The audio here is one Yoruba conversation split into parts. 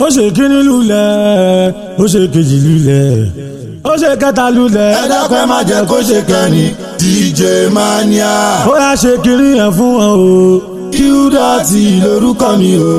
ó ṣe kíní lulẹ̀ ó ṣe kejì lulẹ̀ ó ṣe kẹta lulẹ̀. ẹ dákun ẹ má jẹ́ kó ṣe kẹrin DJ Mania. ó yá ṣe kíní yẹn fún wọn o. Qdotty lórúkọ mi o.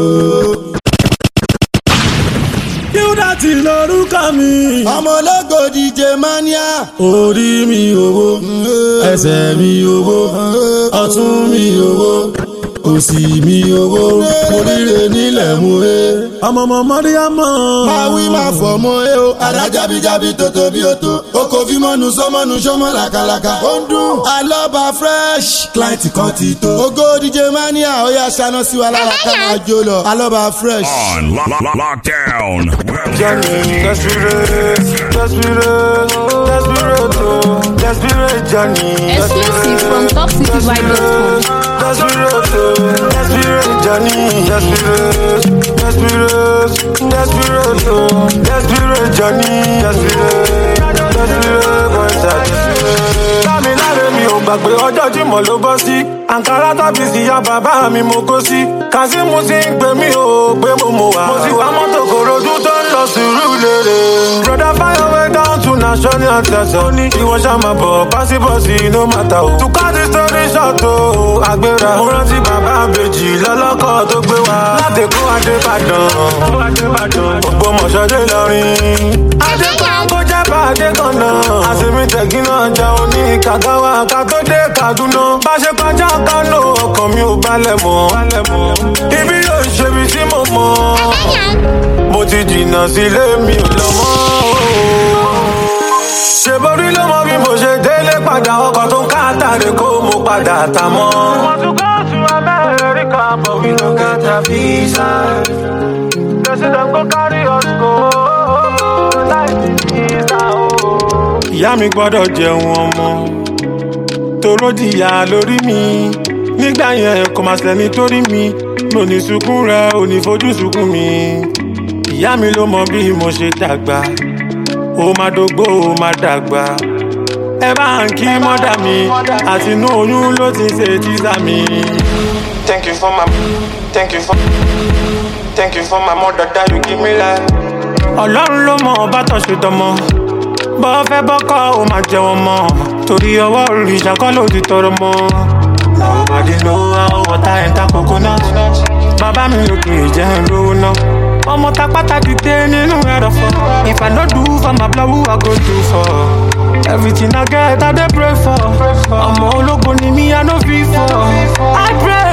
Qdotty lórúkọ mi. ọmọ ológo DJ Mania. orí mi owó ẹsẹ̀ mi owó ọ̀tún mi owó òsì mi owó oríire nílẹ̀ mú e. ọmọ Mọ́ríámọ̀. máa wí máa fọ̀ mọ́ ẹ o. àdá jábíjábí tòtò bí o tó. o kò fi mọ́nu sọ́mọ́nu sọ́mọ́ làkàlàkà. ó ń dún. alọ́ba fresh. client kan ti tó. ògo DJ Mania ó yá ṣáná sí wa lára ká máa jó lọ. alọ́ba fresh. On lockdown. Johnny, desperate, Johnny. Exclusive from TopCityVibe.com. Desperate, Johnny. Desperate, Johnny. Lámiláre mi ò gbàgbé ọjọ́ Jímọ̀ ló bọ́ sí. Àǹkárá tàbí sí ya bàbá mi mo kó sí. Kazeem ti ń pè mí o pé mo mọ̀ wá. Mo sì wá mọ́tò Kòròdú tó ń lọ Sùúrùlérè. Brother fire way down to national anthem. Ó ní ìwọ ṣá máa bọ̀ bọ́sibọ́sì no matter o. To cut the story short o, àgbéra. Mo rántí bàbá àbèjì lọ́lọ́kọ̀ tó gbé wa. Láti kó Adébàdàn. Ògbómọ̀ṣọ́ dé Ìlọrin. Adékan kó jẹ́ bá Adékan náà. Àṣemí tẹ̀gí náà jà ó ní Kàgáwá ká tó dé Kaduna. Bá ṣe kọjá Kánò ọkàn mi ò balẹ̀ mọ́. Ibi yóò ṣe bí tí mo mọ̀. Mo ti jìnnà sílé mi ò lọ mọ́. Ṣé borí ló mọ bí mo ṣe délé padà ọkọ̀ tó ń káàtàrí kó mo padà tà mọ́. Want to go to America but we no get a visa. They say dem go carry us go like visa o. Ìyá mi gbọ́dọ̀ jẹun ọmọ toró jìyà lórí mi. Nígbà yẹn kò máa ṣẹni torí mi. Mi ò ní sunkún rẹ ò ní fojú sunkún mi. Ìyá mi ló mọ bí mo ṣe dàgbà. Ó máa dógbó ó máa dàgbà. Ẹ bá ń kí mọ́dà mi àti inú oyún ló ti ṣe tíṣà mi. Thank you for my mother that you give me life. Ọlọ́run ló mọ ọba tó ṣe tọmọ. Bọ́ fẹ́ bọ́kọ́ ó máa jẹ wọn mọ́. Torí ọwọ́ òrìṣà kọ́ ló ti tọrọ mọ́. Nobody know how water enter coconut. Bàbá mi ló kì í jẹ́ lówó náà. Ọmọ tapata dìde nínú ẹ̀rọ̀fọ̀. If I no do for my blood, who I go do for? Everything I get, I dey pray for. Ọmọ ológo ni mi, I no fit for. I pray.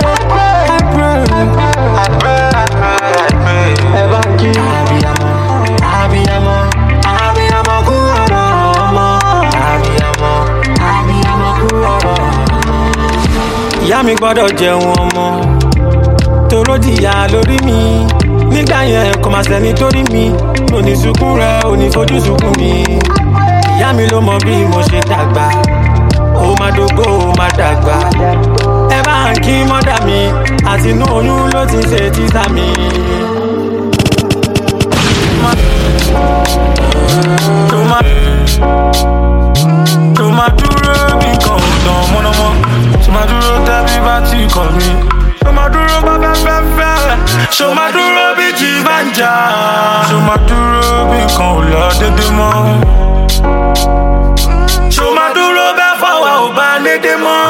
Ẹ bá ń kí abiyamọ kú ọ̀rọ̀ ọmọ. Abiyamọ kú ọ̀rọ̀ ọmọ. Ìyá mi gbọ́dọ̀ jẹun ọmọ toró jìyà lórí mi. Nígbà yẹn kò máa ṣẹni torí mi. Mi ò ní sunkún rẹ ò ní fojú sunkún mi. Ìyá mi ló mọ bí mo ṣe dàgbà. Ó máa dógbó ó máa dàgbà. Ẹ bá ń kí mọ́dà mi àti inú oyún ló ti ṣe tíṣà mi. Tó máa dúró bí nǹkan ò dán mọ́nàmọ́. Tó máa dúró tẹ́bí bá ti kọ̀ mí. Tó máa dúró bá fẹ́fẹ́fẹ́. Ṣó máa dúró bí ti bá ń jà. Ṣó máa dúró bí nǹkan ò lọ dédé mọ́. Ṣó máa dúró bẹ́ẹ̀ fọwọ́ ò bá lédè mọ́.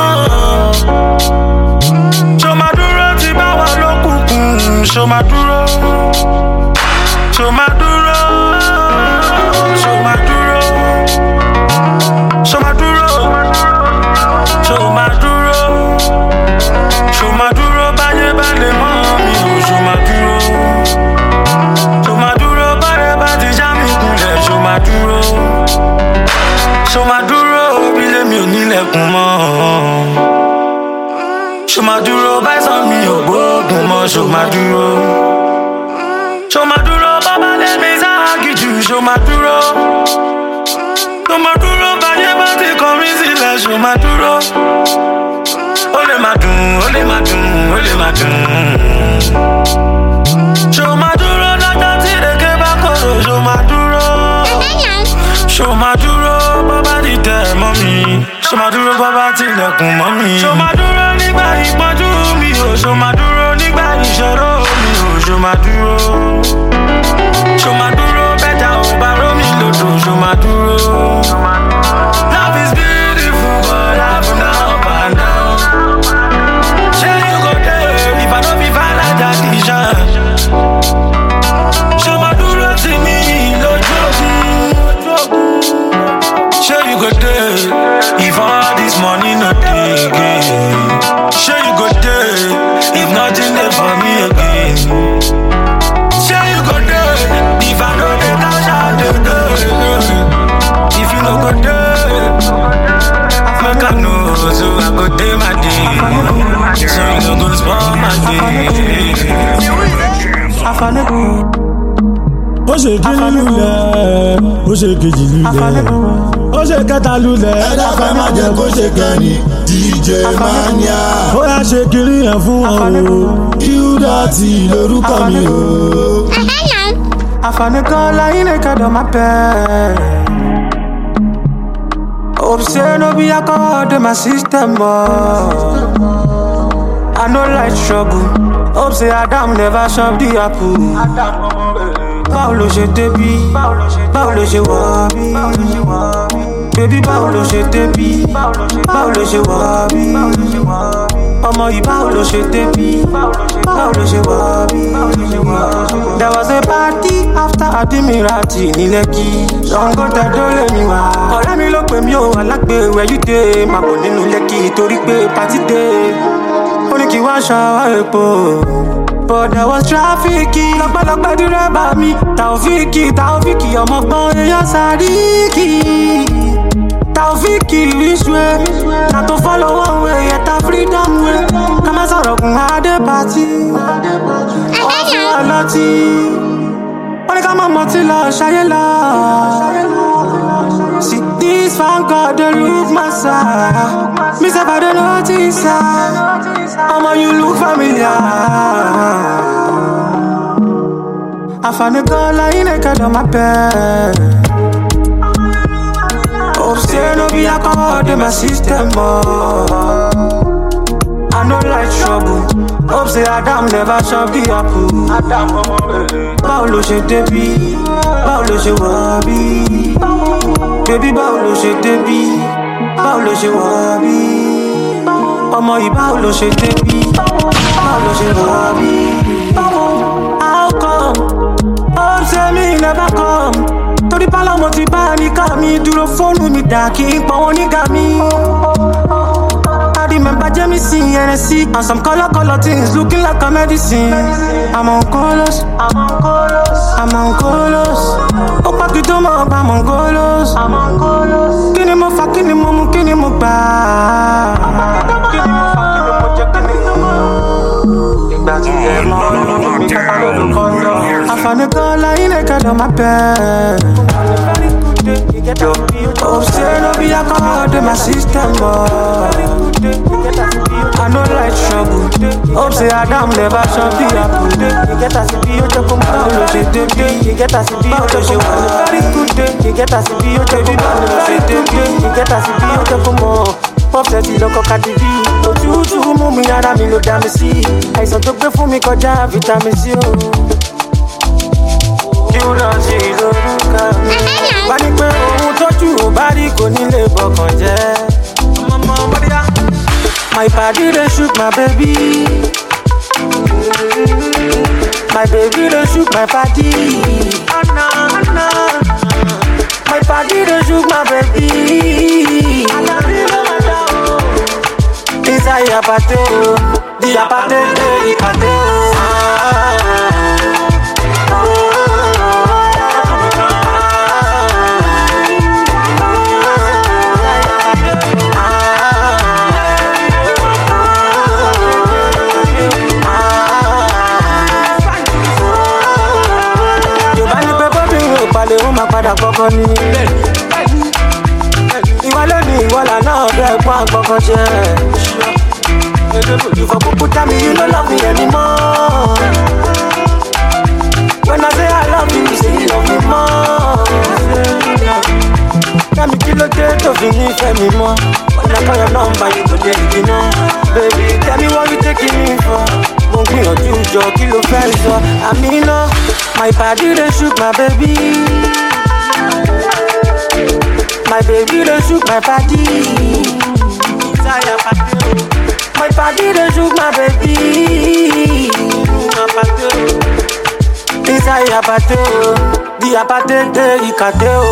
Ṣó máa dúró tí bá wà lókùnkùn. Ṣó máa dúró. Ṣó máa dúró. Ṣó máa dúró. Ṣó máa dúró. Ṣó máa dúró. Ṣó máa dúró báyé bá lè mọ́ mi ò. Ṣó máa dúró. Ṣó máa dúró báyé bá ti já mi kulẹ̀. Ṣó máa dúró. Ṣó máa dúró bílé mi ò nílẹ̀kùn mọ́. Ṣó máa dúró báyìí mi ò gbóògùn mọ́. Ṣó máa dúró. Ṣó máa dúró bàbá lẹ́mi sáàgì jù. Ṣó máa dúró. Ṣó máa dúró báyé bá ti kọ̀ mí sílẹ̀. Ṣó máa dúró. Ó lè máa dùn, ó lè máa dùn, ó lè máa dùn. Ṣó máa dúró lọ́jọ́ tí ìrèké bá korò. Ṣó máa dúró. Ṣó máa dúró bàbá ti tẹ̀ mọ́ mi. Ṣó máa dúró bàbá ti lẹ̀kùn mọ́ mi. Ṣó máa dúró nígbà ìpọ́njú mi o. Ṣó máa dúró nígbà ìṣòro mi o. Ṣó máa dúró. ṣe kíní lulẹ̀ ó ṣe kejì lulẹ̀ ó ṣe kẹta lulẹ̀ ẹ̀dá fẹ́ má jẹ́ kó ṣe kẹ́ni DJ Mania. ó yá ṣe kíní yẹn fún wọn o Qdotty lórúkọ mi o. Afanikola inekado my bed. Hope say no be accord in my system. I no like struggle. Hope say Adam never chop the apple. Báwo ló ṣe débí? Báwo ló ṣe wọ̀ bí? Baby báwo ló ṣe débí? Báwo ló ṣe wọ̀ bí? Ọmọ yìí báwo ló ṣe débí? Báwo ló ṣe wọ̀ bí? There was a party after Admiralty ní Lekki. Ṣàngó tẹ̀dó lè mi wá. Ọ̀rẹ́ mi ló pè mí o, alágbe where you dey? Màá bọ̀ nínú Lekki torí pé party day. Ó ní kí wá ṣàwá epo. But there was traffic. Lọ́pọ̀lọpọ̀ dírẹ́bà mi. Taofiki ọmọ gbọ́n èèyàn Sàríkì. Taofiki which way? Na to follow one way, yet a freedom way. Ká má sọ̀rọ̀ kún adé pàtí. Ọ̀sùn ọlọ́tí. Wọ́n ní ká má mọtí lọ ṣayé lọ. See this fan God dey look my side. Me sef I dey notice her. Omo you look familiar. Afanikola inekado my bed. Hope say no be accord in my system. I no like trouble. Hope say Adam never chop the apple. Báwo ló ṣe débí? Báwo ló ṣe wọ̀ bí? Baby báwo ló ṣe débí? Báwo ló ṣe wọ̀ bí? Ọmọ yìí báwo ló ṣe débí? Báwo ló ṣe wọ̀ bí? How come? Hope say me never come. Torí pálọ̀ mo ti bá níkà mi. Dúró fóònù mi dà kí n pọ̀ wọ́n nígà mi. I remember Jamie NSC and some color things looking like a medicine. I'm on colors. Oh, Pakito mo, I'm on colors. Kini mo fa, kini mo mu, kini mo ba. Afanikola inekado my bed. Oh, say no be accord in my system. I no like trouble. Hope say Adam never chop the apple. Báwo ló ṣe débí? Báwo ló ṣe wọ̀? Very good day. Báwo ló ṣe débí? Pọ́pẹ́ ti lọ́kọ̀ Cardi B. Òtútù mú mi ara mi ló dá mi sí. Àìsàn tó gbé fún mi kọjá vitamin C o. Qdotty lórúkọ mi. Wá ní pé ohun tójú ò bá rí kò ní lè bọkàn jẹ́. My body dey shoot my baby. My baby dey shoot my body. My body dey shoot my baby. Inside apate o, the apate dey apate o. Padà kọ́kọ́ ní ìwà lónìí ìwọ́là náà bẹ́ẹ̀ pọ́n àgbọ̀kọ̀ jẹ́. For people tell me you don't love me anymore. When I say I love you, you say you love me more. Tell me kí ló dé tó fi nífẹ̀ẹ́ mi mọ́. When I call your number, you go dey ignore. Baby, tell me what you taking me for. Mo gbìyànjú jọ kí ló fẹ́ sọ. Àmì náà, my body dey shoot my baby. My baby dey shoot my body. My body dey shoot my baby. Inside apate o, the apate dey ikate o.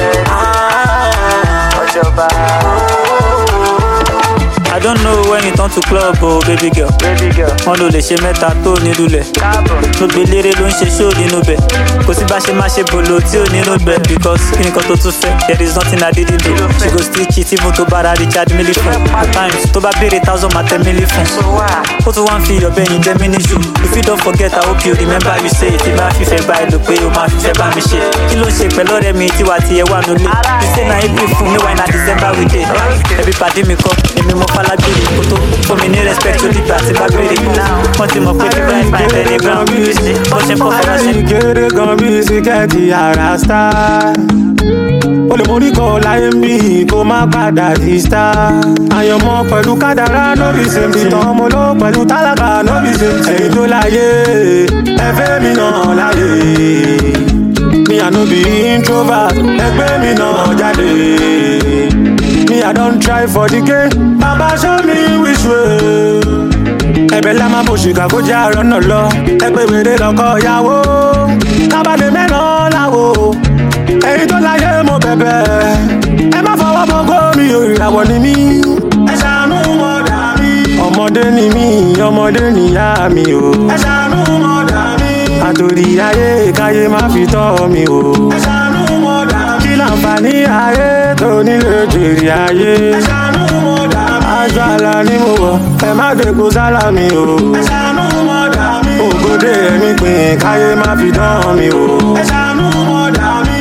I don't know when it turn to club o baby girl. Wọ́n ló lè ṣe mẹ́ta tó nílùlẹ̀. Gbogbo eléré ló ń ṣe show nínú bẹ̀. Kò sí bá ṣe má ṣe bolo tí ò nínú bẹ̀. Because kí nǹkan tó tún fẹ́, there is nothing I didn't do. She go still cheat even tó bára Richard Mille fún. At times tó bá béèrè 1,000 máa tẹ mílí fún. Ó tún wá ń fi ọbẹ̀ yìí jẹ́ mí níṣu. If you don't forget, I hope you remember you say. Tí bá fífẹ́ bá ẹ lò pé o máa fífẹ́ bá mi ṣe. Kí ló ń ṣe pẹ̀lú ọ̀rẹ́ mi tiwa tiẹ̀ wà nulẹ̀? You say na April fún mi, why na December we dey? Ẹbí pàdé mi kọ́, èmi mo falágbèrè kótó. Fún mi ní respect tó dìgbà tí bá béèrè. Wọ́n ti mọ̀ pé bí bá ìgbà ìbẹ̀rẹ̀ ground music. Bó ṣe pọ̀ fẹ́ lọ́sẹ̀. Kéré gan bí síkẹ́ẹ̀tì ara star. O lè mórí kọ́ láyé ń bí kó má padà di star. Àyànmọ́ pẹ̀lú kádàrá no be same. Ìtàn ọmọ ló pẹ̀lú tálákà no be same. Ẹ̀yin tó láyé ẹ̀fẹ́ mi náà láyé. Me I no be introvert, ẹgbẹ́ mi náà jáde. Me I don try for the game, baba show me which way. Ẹ̀bẹ̀ la máa bò ṣìkà kó jẹ́ àrọ́nà lọ. Ẹgbẹ́ wèrè lọ́kọ̀ ìyàwó. Kábàdé mẹ́ràn láwo. Èyí tó láyé mo bẹ̀bẹ̀. Ẹ má fọwọ́ bọ́ gómi ìràwọ̀ ni mí. Ẹ ṣàánú mọ̀dà mi. Ọmọdé ni mí, ọmọdé nìyá mi o. Ẹ ṣàánú mọ̀dà mi. Àtòrí ayé káyé má fi tọ́ mi o. Ẹ ṣàánú mọ̀dà mi. Kí láǹfààní ayé tó nílé jèrè ayé. Ẹ ṣàánú mọ̀dà mi. Aṣọ àlà ni mo wọ̀, ẹ má dèkó sálà mi o. Ẹ ṣàánú mọ̀dà mi. Ògòdè ẹ̀mí pin káyé má fi dán mi o. Ẹ ṣàánú mọ̀dà mi.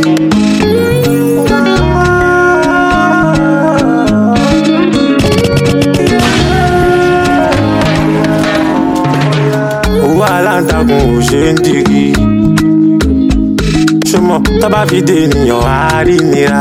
Owó aláǹtakùn ò ṣe ń digi. Ṣùgbọ́n tó bá fi dé ènìyàn á rí nira.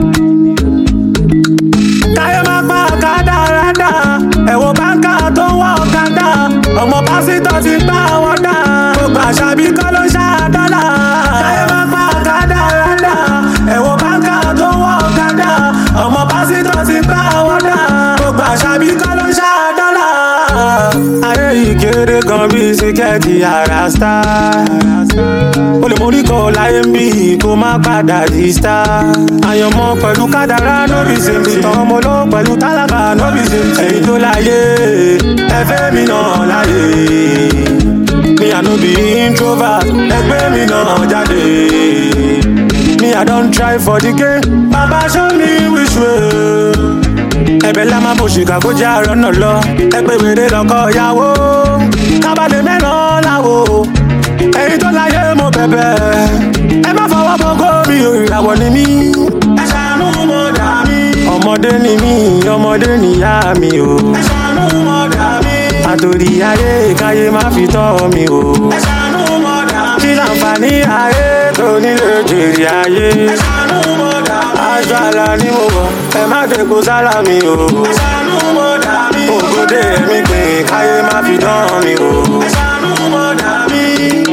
Káyé máa pa kádàrádà, ẹ̀wọ̀n báńkà tó ń wá ọ̀kadà. Ọmọ pásítọ̀ ti gbá wọn dà, gbogbo àṣàbí kọ́ ló ṣá dọ́là. Káyé máa pa kádàrádà, ẹ̀wọ̀n báńkà tó ń wá ọ̀kadà. Ọmọ pásítọ̀ ti gbá wọn dà, gbogbo àṣàbí kọ́ ló ṣá dọ́là. Ayé yìí kéré gan bí síkẹ́ẹ̀tì ara star. O lè mórí kọ́ láyé ń bí kó má padà di star. Àyànmọ́ pẹ̀lú kádàrá no be same. Ìtàn ọmọ ló pẹ̀lú tálákà no be same. Ẹ̀yin tó láyé ẹ̀fẹ́ mi náà láyé. Me I no be introvert, ẹgbẹ́ mi náà jáde. Me I don try for the game, baba show me which way. Ẹ̀bẹ̀ la máa bò ṣìkà kó jẹ́ àrọ́nà lọ. Ẹgbẹ́ wèrè lọ́kọ̀ ìyàwó. Kábàdé mẹ́ràn láwo. Èyí tó láyé mo bẹ̀bẹ̀. Ẹ má fọwọ́ bọ́ gómi ìràwọ̀ ni mí. Ẹ ṣàánú mọ̀dà mi. Ọmọdé ni mí, ọmọdé nìyá mi o. Ẹ ṣàánú mọ̀dà mi. Àtòrí ayé káyé má fi tọ́ mi o. Ẹ ṣàánú mọ̀dà mi. Kí láǹfààní ayé tó nílé jèrè ayé. Ẹ ṣàánú mọ̀dà mi. Aṣọ àlà ni mo wọ̀, ẹ má dèkó sálà mi o. Ẹ ṣàánú mọ̀dà mi. Ògòdè ẹ̀mí pin káyé má fi dán mi o. Ẹ ṣàánú mọ̀dà mi.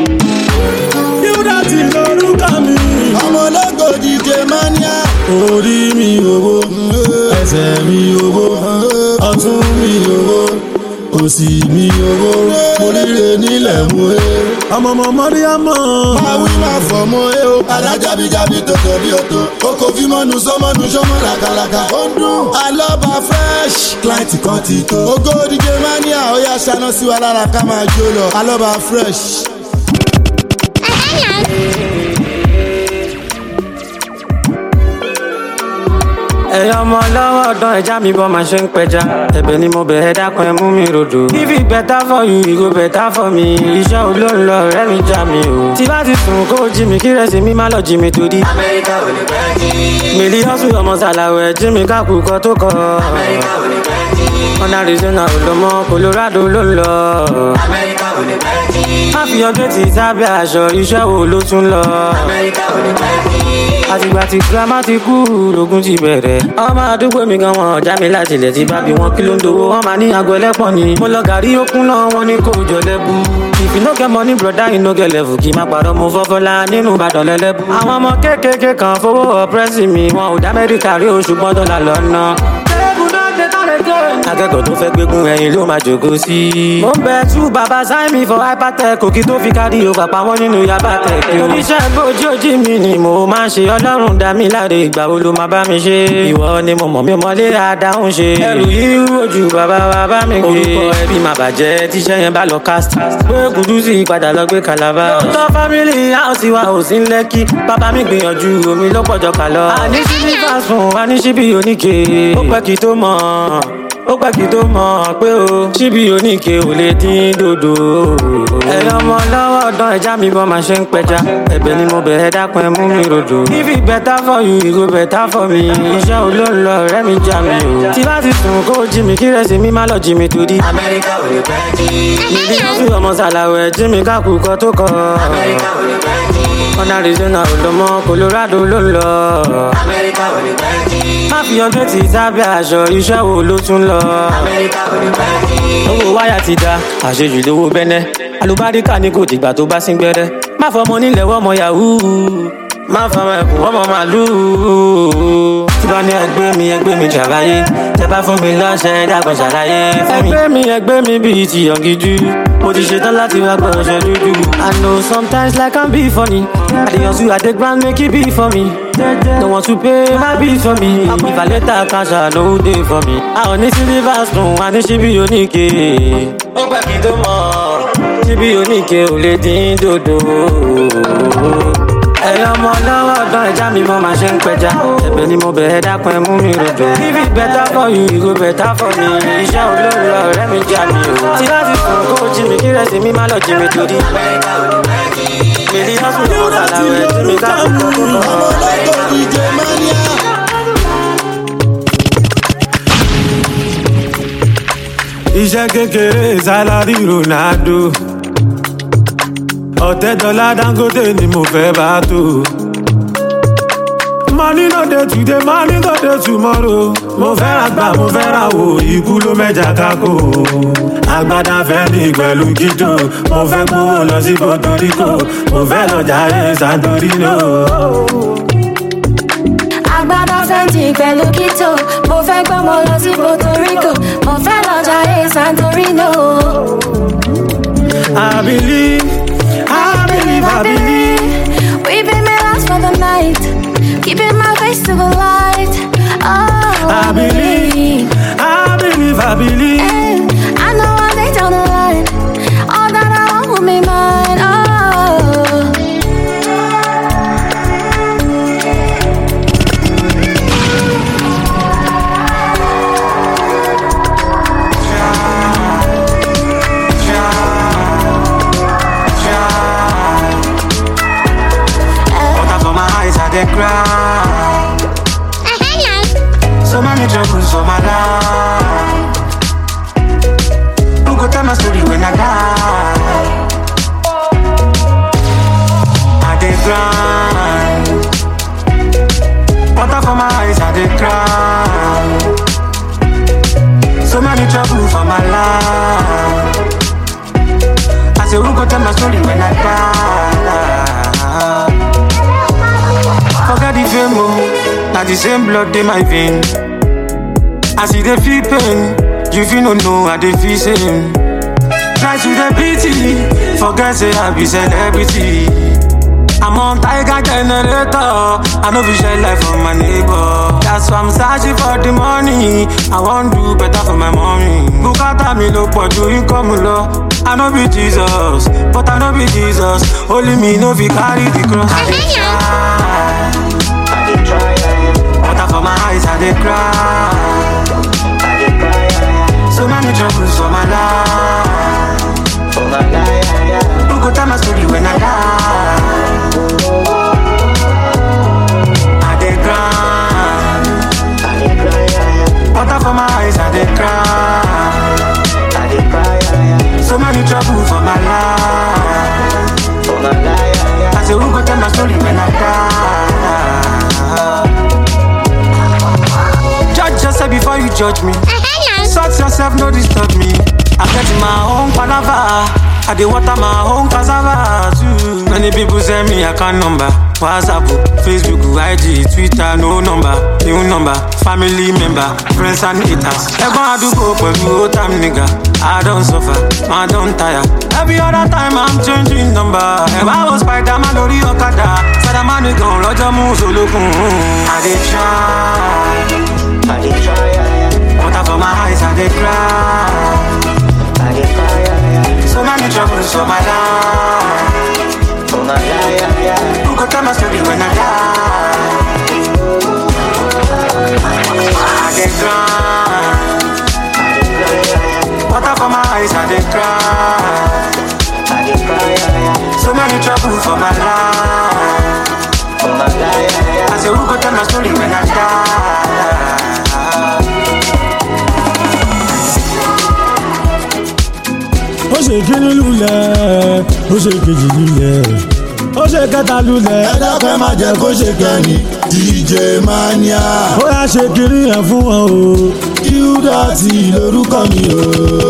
Yúdà ti lórúkọ mi. Ọmọ ológo DJ Mania. Orí mi owó, ẹsẹ̀ mi owó, ọ̀tún mi owó, òsì mi owó, mo ríre nílẹ̀ mú e. Ọmọ Mọ́ríámọ̀. Báwí máa fọ̀ mọ́ ẹ o. Àrá jábíjábí tòtò bí o tó. O kò fi mọ́nu sọ́mọ́nu sọ́mọ́ làkàlàkà. Ó ń dún. Alọ́ba fresh. Client kan ti tó. Ògo DJ Mania ó yá ṣáná sí wa lára ká máa jó lọ. Alọ́ba fresh. Ẹ̀yọ́ ọmọ lọ́wọ́ ọ̀dán ẹja mi bọ́ máa ṣe ń pẹja. Ẹ̀bẹ̀ ni mo bẹ̀rẹ̀ dákun ẹ mú mi rodò. If it better for you, it go better for me. Iṣẹ́ olóńlọ ọ̀rẹ́ mi já mi o. Tí bá ti sùn kó jí mi kí rẹ̀sì mi má lọ jí mi torí. Amẹ́ríkà ò lè pẹ́ jí. Mílíọ̀sù ọmọ sàlàwẹ̀ jí mi kákùkọ tó kọ. Amẹ́ríkà ò lè pẹ́ jí. Ọ̀nà Arizona ò lọ mọ́ Colorado ló ń lọ. Amẹ́ríkà ò lè pẹ́ jí. Má fi ọjọ́ ti sábẹ́ aṣọ iṣẹ́ wo ló tún lọ. Amẹ́ríkà ò lè pẹ́ jí. Àtìgbà tí girama ti kú lógún ti bẹ̀rẹ̀. Ọmọ àdúgbò mi gan wọn ọjà mi láti ilẹ̀ tí bá bí wọn kí ló ń dowó wọn máa ní aago ẹlẹ́pọ̀n ni. Mo lọ gàrí okun náà wọn ní kò jọ lẹ́bù. If you no get money brother you no get level. Kì í má parọ́ mo fọ́fọ́lá nínú Ìbàdàn lẹ́lẹ́bù. Àwọn ọmọ kéékèèké kan fowó ọ̀pẹ́sì mi wọn ò dá Amẹ́ríkà rí oṣù gbọ́dọ̀ là lọ́nà. Tẹ́gùn náà dé akẹ́kọ̀ọ́ tó fẹ́ gbégún ẹyin ló máa jòkó sí. mo ń bẹ tú bàbá sáìmì for hypertech òkì tó fi kárí o pàpà wọn nínú yaba tech. oníṣẹ́ bójú ojú mi ni mo máa ń ṣe ọlọ́run dá mi láre ìgbà wo ló máa bá mi ṣe. ìwọ ni mo mọ̀ mi mọ́lé àdáhùn ṣe. ẹrù yìí ojú bàbá wa bá mi gbé. orúkọ ẹbí máa bàjẹ́ tíṣẹ́ yẹn bá lọ cast. pé Kúdúsì padà lọ gbé kalaba. lóòótọ́ family house wa ò sí ń Lẹ́kì. bàbá mi gbìyànjú omi ló pọ̀jọ kà lọ. àní síbí fásùn àní síbí oníke. ó pẹ́ kí tó mọ̀ ó pẹ́ kí tó mọ̀ pé o síbí oníke ò lè dín dòdò. ẹ̀yin ọmọ lọ́wọ́ ọ̀dán ẹja mi bọ́ máa ṣe ń pẹja. ẹ̀bẹ̀ ni mo bẹ̀ẹ́ dákun ẹ mú mi rodò. if it better for you it go better for me. iṣẹ́ olóńlọ ọ̀rẹ́ mi já mi o. tí bá ti sùn kó jí mi kí rẹ̀sì mi má lọ jí mi torí. Amẹ́ríkà ò lè pẹ́ jí. níbi tó fi ọmọ sàlàwẹ̀ jí mi kákù kọ́ tó kọ́. Amẹ́ríkà ò lè pẹ́ jí. ọ̀nà Arizona ò lọ mọ́ Colorado ló ń lọ. Amẹ́ríkà ò lè pẹ́ jí. má fi ọjọ́ ti sábẹ́ aṣọ iṣẹ́ wo ló tún lọ. Amẹ́ríkà ò lè pẹ́ jí. owó wáyà ti da àṣejù lówó bẹ́nẹ́. alùbáríkà ni kò dìgbà tó bá sín gbẹ́rẹ́. má fọmọ nílẹ̀ wọ́mọ yahoo. má fọmọ ẹkùn wọ́mọ màlúù. tí bá ní ẹgbẹ́ mi jàbáyé. tẹ bá fún mi lọ́sẹ̀ dàgbọ́n ṣàlàyé fẹ́mi. ẹgbẹ́ mi bíi ti yọ̀ngíjú. mo ti ṣetán láti wá gbọ́ ọ̀ṣẹ́ dúdú. I know sometimes life can be funny. I dey hustle I dey grind make it be for me. No want to pay my bills for me. If I later cash out no dey for me. I ò ní silver spoon I ní ṣíbí oníke. ó pẹ́ kí tó mọ̀ ṣíbí oníke ò lè dín dòdò. ẹ̀yin ọmọ lọ́wọ́ ọ̀dán ẹja mi mo máa ṣe ń pẹja. ẹ̀bẹ̀ ni mo bẹ̀ẹ́ dákun ẹ mú mi rodò. if it better for you it go better for me. iṣẹ́ olóńlọ ọ̀rẹ́ mi já mi o. tí láti sùn kó jí mi kí rẹ̀sì mi má lọ jí mi torí. Amẹ́ríkà ò lè pẹ́ jí. mílíọ̀nù mi kọ́ sàlàwẹ̀ tí mi ká kó kó kó. ọmọlẹ́kọ̀ọ́ DJ Mania. iṣẹ́ kékeré sálárì Ronaldo. Ọ̀tẹ́dọ́lá Dangote ni mo fẹ́ bá tó. Money no dey today, money no dey tomorrow. Mo fẹ́ ra gbà, mo fẹ́ ra wò, ikú ló mẹ́ja kákò. Agbada fẹ́ mi pẹ̀lú kíjò, mo fẹ́ gbówó lọ sí Puerto Rico, mo fẹ́ lọ jayé Santorino. Agbada fẹ́ mi pẹ̀lú kíjò, mo fẹ́ gbówó lọ sí Puerto Rico, mo fẹ́ lọ jayé Santorino. I believe. We been my last for the night, keeping my face to the light. Oh, I believe. And I know one day down the line, all that I want will be mine. Oh. They cry. So many troubles for my life. Who go tell my story when I die? I dey grind. Water for my eyes, I dey cry. So many troubles for my life. I say who go tell my story when I die? Forget the fame, now the same blood in my vein. I see the feel pain, you feel no know I dey feel same. Try to the pity, forget say I be celebrity. I'm on Tiger generator, I know we share life for my neighbor. That's why I'm searching for the money, I want do better for my mommy. Bukata mi lo poju income lo. I know be Jesus, but I know be Jesus. Only me know fi carry the cross. I dey try. Water for my eyes, I dey cry. So many troubles for my life. Who go tell my story when I die? I dey cry. Water for my eyes, I dey cry. So many troubles for my life. I say who go tell my story when I die? Judge yourself before you judge me. Sort yourself, no disturb me. I get my own palava. I dey water my own cassava too. Many people send me account number, WhatsApp, Facebook, IG, Twitter, no number, new number, family member, friends and haters. Ẹ̀gbọ́n àdúgbò pẹ̀lú old time nigga. I don't suffer, I don't tire. Every other time I'm changing number. If I was Spider-Man lórí ọ̀kadà, Spider-Man nìkan lọ́jọ́ mú solókun. I dey try, water for my eyes, I dey cry. So many troubles for my life. Who could tell my story when I die? I dey cry. Water for my eyes, I dey cry. So many troubles for my life. I say, who could tell my story when I die? Ó ṣe kíní lulẹ̀, ó ṣe kejì lulẹ̀, ó ṣe kẹta lulẹ̀. Ẹ dákẹ́ má jẹ́ kó ṣe kẹ́ni DJ Mania. Ó yá ṣe kíní yẹn fún wọn o. Qdotty lórúkọ mi o.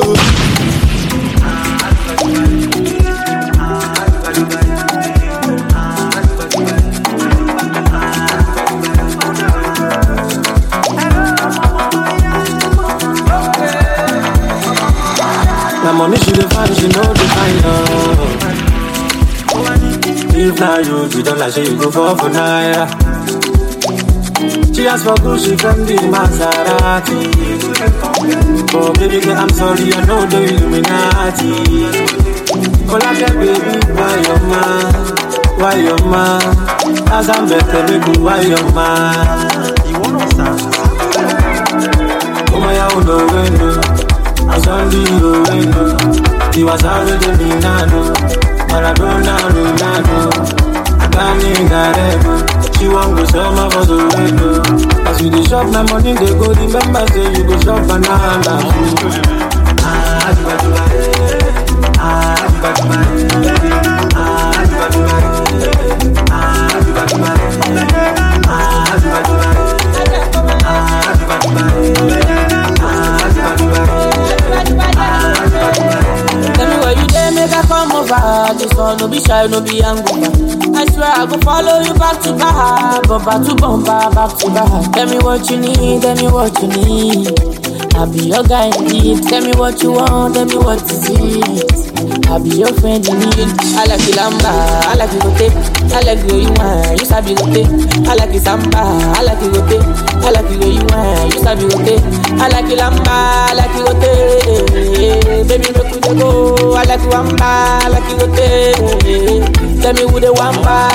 My money she dey find, she know the find love. If na you don't like, she go for naira. She ask for Gucci from the Maserati. Oh baby girl, I'm sorry, I know the Illuminati. Oh like that baby, why your man? As I'm better, baby, why your man? You wanna start? Oh my, I don't know when Asandi Owendo, he was already Minado, Maradona Ronaldo, Dani Garego, she won't go summer for the window. As you dey shop my money, they go remember say you go shop banana. Tell me where you there, make I come over. This one no be shy, no be hangover. I swear I go follow you back to back, bumper to bumper, back to back. Tell me what you need, tell me what you need. I'll be your guy indeed. Tell me what you want, tell me what is it. I'll be your friend in need. I like the lamba, I like the rotate. I like the way you want, you sabi rotate. I like the samba, I like the rotate. I like the way you want, you sabi rotate. I like the lamba, I like the rotate. Baby, make we dey go. I like the wamba, I like the rotate. Tell me who the wamba.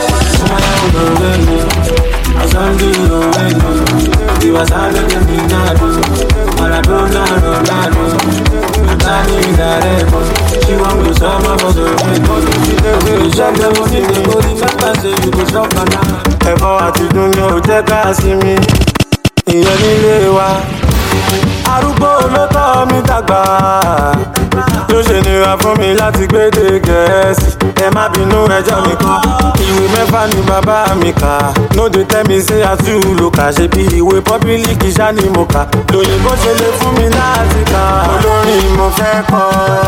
Asandi Owendo, he was already Minado, Maradona Ronaldo, Dani Garego, she won't go summer for the window. You shop the money, they go remember say you go shop banana. Ẹ̀fọ́ àti dúnú ò jẹ́ ká sí mi, ìyẹn nílé wa. Arúgbó ló tọ́ mi dàgbà, ló ṣe nira fún mi láti gbédè Gẹ̀ẹ́sì. Ẹ má bínú ẹjọ́ mi kan, ìwé mẹ́fà ni bàbá mi kà. No dey tell me say I too low kà, ṣe bí ìwé pọ́bílíkì ṣá ni mo kà. Lòyìnbó ṣe lè fún mi láti kà. Olórin mo fẹ́ kọ́,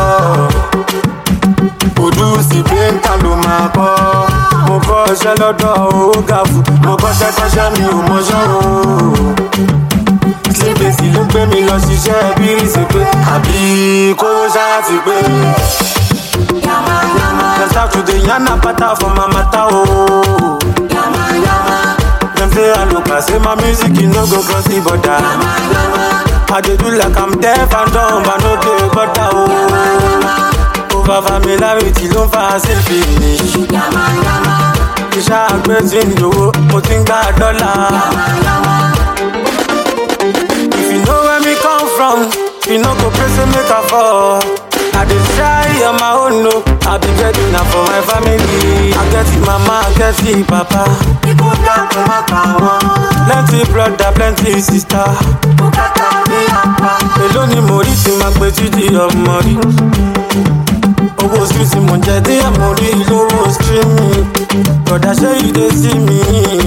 Odùsí péńtà ló máa kọ́. Mo kọ́ iṣẹ́ lọ́dọ̀ Ògàfù, mo kọ́ṣẹ́ mi ò mọṣọ́ o. Síbèsì ló gbé mi lọ ṣiṣẹ́ bí ìsìnkú, àbí kówó ṣáà ti gbé. Let's talk to the Yana Pata for my mata, oh. Them say I look, I say my music, you no go cross the border. I dey do like I'm deaf and dumb, but no dey butter, oh. Over familiarity, don't fast and finish. Isha àgbẹ̀sìn lówó, mo ti ń gba dọ́là. If you know where me come from, you no go pray say make I fall. I dey try on my own, no. I be ready now for my family. I get it, mama, I get it, papa. Plenty brother, plenty sister. Èló ni mo rí tí máa gbé títí ọmọ rí. Owó street mo jẹ dé àmọ́ rí lówó streaming. Brother, ṣé you dey see me?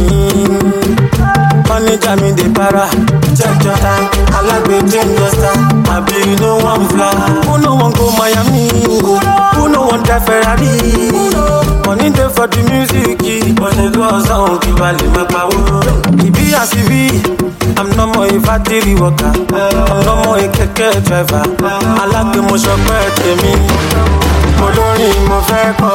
Manager me dey para. Check your time, alágbé change your style. Àbí you no wan fly? Who no wan go Miami? Who get Ferrari. Money dey for the music, but they go on sound, keep a little power. It be as it be. I'm no more a factory worker. I'm no more a keke driver. I like the motion better me. Mo lórin mo fẹ́ kọ́.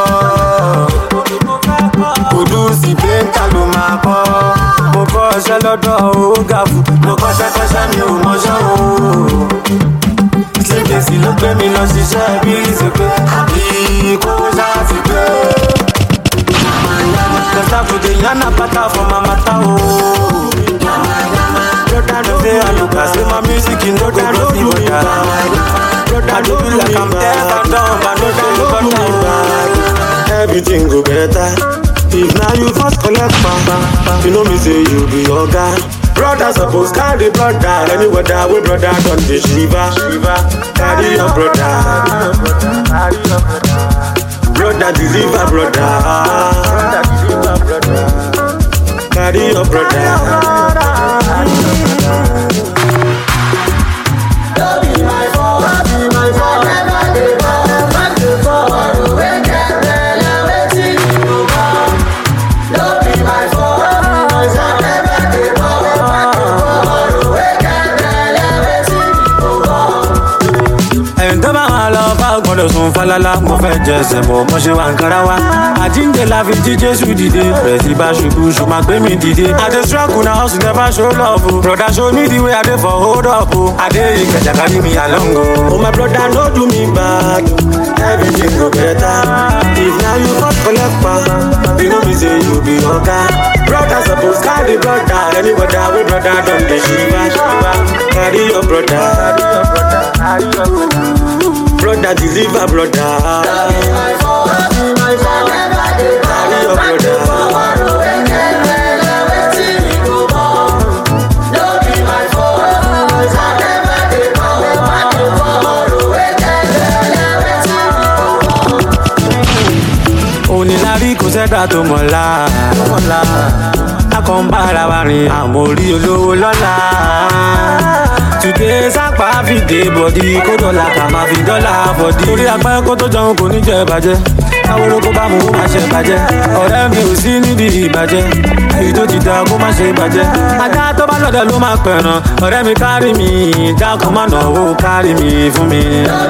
Kùdùsì pẹ́ńtà ló máa kọ́. Mo kọ́ ọṣẹ́ lọ́dọ̀ Ògàfù. Mo kọ́ ṣẹ́kọ́ṣẹ́ mi ò mọṣẹ́ o. Ṣékèsì ló gbé mi lọ ṣiṣẹ́ bí ìṣèpé. Àbí kó ṣáàtì pé. Kẹta fòdè yánà pátá fún màmá tá o. Brother no say I look as say my music in no go cross the border. I do feel like I'm deaf and dumb, but no dey look at me back. Everything go better if now you first collect papa. You know me say you be your guy. Brother suppose carry brother. Any weather we brother done the shiva. Carry your brother. Brother deliver brother. Carry your brother. Sun falala mo fẹ́ jẹsẹ̀ bọ̀ mo ṣe wà nkàrà wa àjíǹde la fi jí Jésù dìde rẹ̀ ti bá ṣubú ṣo máa gbé mi dìde. I dey struggle na hustle never show love o. Brother show me the way I dey for hold up o. I dey Ìkẹjà carry me along o. Oh my brother no do me bad, everything go better. If now you first collect pa, you know me say you be oga. Brother suppose carry brother, any weather wey brother don dey shiva. Carry your brother. Brother deliver brother. Carry your brother. Onílárí kò sẹ́dá tó mọ̀lá. Akọ̀ ń bára wa rìn àmórí olówó lọ́la. Today sápá fi dé bọ̀dí kó dọ́là ká máa fi dọ́là bọ̀dí. Torí apẹ́ kó tó jẹun kò ní jẹ ìbàjẹ́. Káwóró kó bá mú kó má ṣe ìbàjẹ́. Ọ̀rẹ́ mi ò sí nídìí ìbàjẹ́. Èyí tó ti dá kó má ṣe ìbàjẹ́. Ajá tó bá lọ́dẹ ló máa pẹ̀ràn. Ọ̀rẹ́ mi kárí mi, dákun má náwó kárí mi fún mi.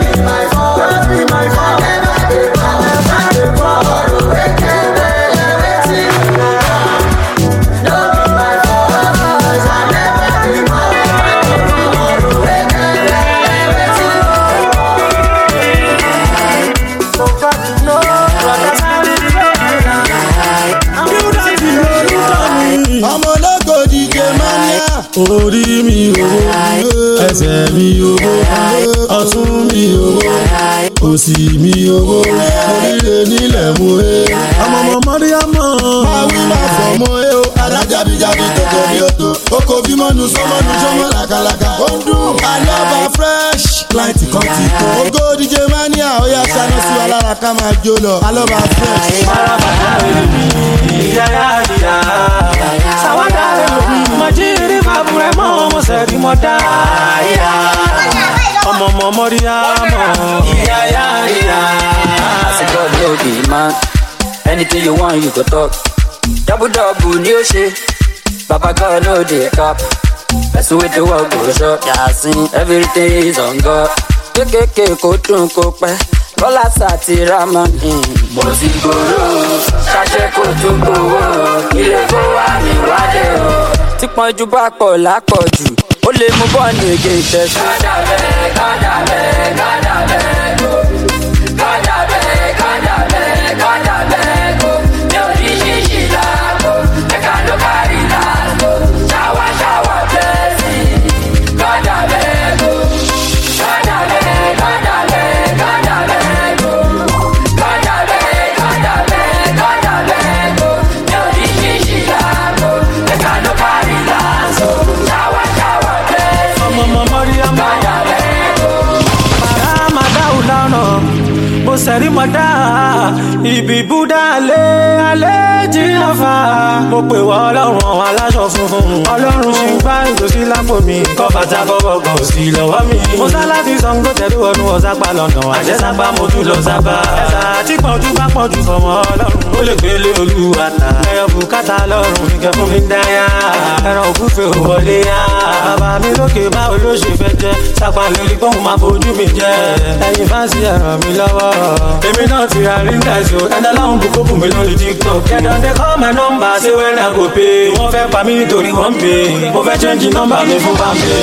Orí mi owó, ẹsẹ̀ mi owó, ọ̀tún mi owó, òsì mi owó, oríire nílẹ̀ mo he. Ọmọ Mọ́ríámọ̀. Máa wí máa fọ̀ mọ́ ẹ o. Alájábíjábí tòtò bí o tó. Oko bí mọ́nu sọ́mọ́nu sọ́mọ́ làkàlàkà. Ó ń dùn. Alọ́ba fresh. Client kan ti tó. Ògo DJ Mania ó yá ṣáná sí wa lára ká máa jó lọ. Alọ́ba fresh. Marabata èmi, ìyáyá ìyá. Sàwádà èmi, mọ̀jírí bàbúrẹ́ mọ́ ọmọ sẹ́ẹ̀dì mọ́ dáyà. Ọmọ Mọ́ríámọ̀, ìyáyá ìyá. As a God no be man, anything you want you go talk. Double ni ó ṣe, Baba God no dey cap. Person with the work go shop, yasin, everything is on God. Kékèké kó dùn kó pẹ́, Bọ́lá Sàtì Rámọ́nì. Mo ti gbòòrò, ṣàṣẹ kó tún gbòòrò, ilé kó wà ní wálé o. Tí pọ́njú bá pọ̀ lápọ̀jù, ó lè mú bọ́ọ̀nì ègé ìtẹ̀sùn. sẹ́rí mọ́dá ibi búdá alẹ́ jìnnàfà. mo pè wá ọlọ́run àwọn aláṣọ funfun ọlọ́run ṣì ń gbá ìtòsí lápò mi kọ́ bàtà fọwọ́ gan sí lọ́wọ́ mi. mo sá láti Ṣàngó tẹ̀lé wọnú ọ̀sápá lọ́nà àjẹsápá mo tún lọ sábà. ẹ̀sà tí pọ̀jù bá pọ̀jù fọmọ ọlọ́run ó lè gbélé olúwa ta. ẹyọ bùkátà lọ́rùn ìkẹ́ fún mi dáyà ẹran òkúfẹ́ ò wọlé yá. bàbá mi lókè báwo ló ṣe fẹ́ jẹ́ sápá lórí kóhùn máa fojú mi jẹ́. ẹ̀yin fáǹsì ẹ ràn mí lọ́wọ́ èmi náà ti ra rí dáìsì o ẹ̀dá láwọn bùkó bù mí lórí TikTok. kẹ́dọ̀ dé call my number say when I go pay. wọ́n fẹ́ pa mí nítorí wọ́n pè mo fẹ́ change number mi fún bàmí.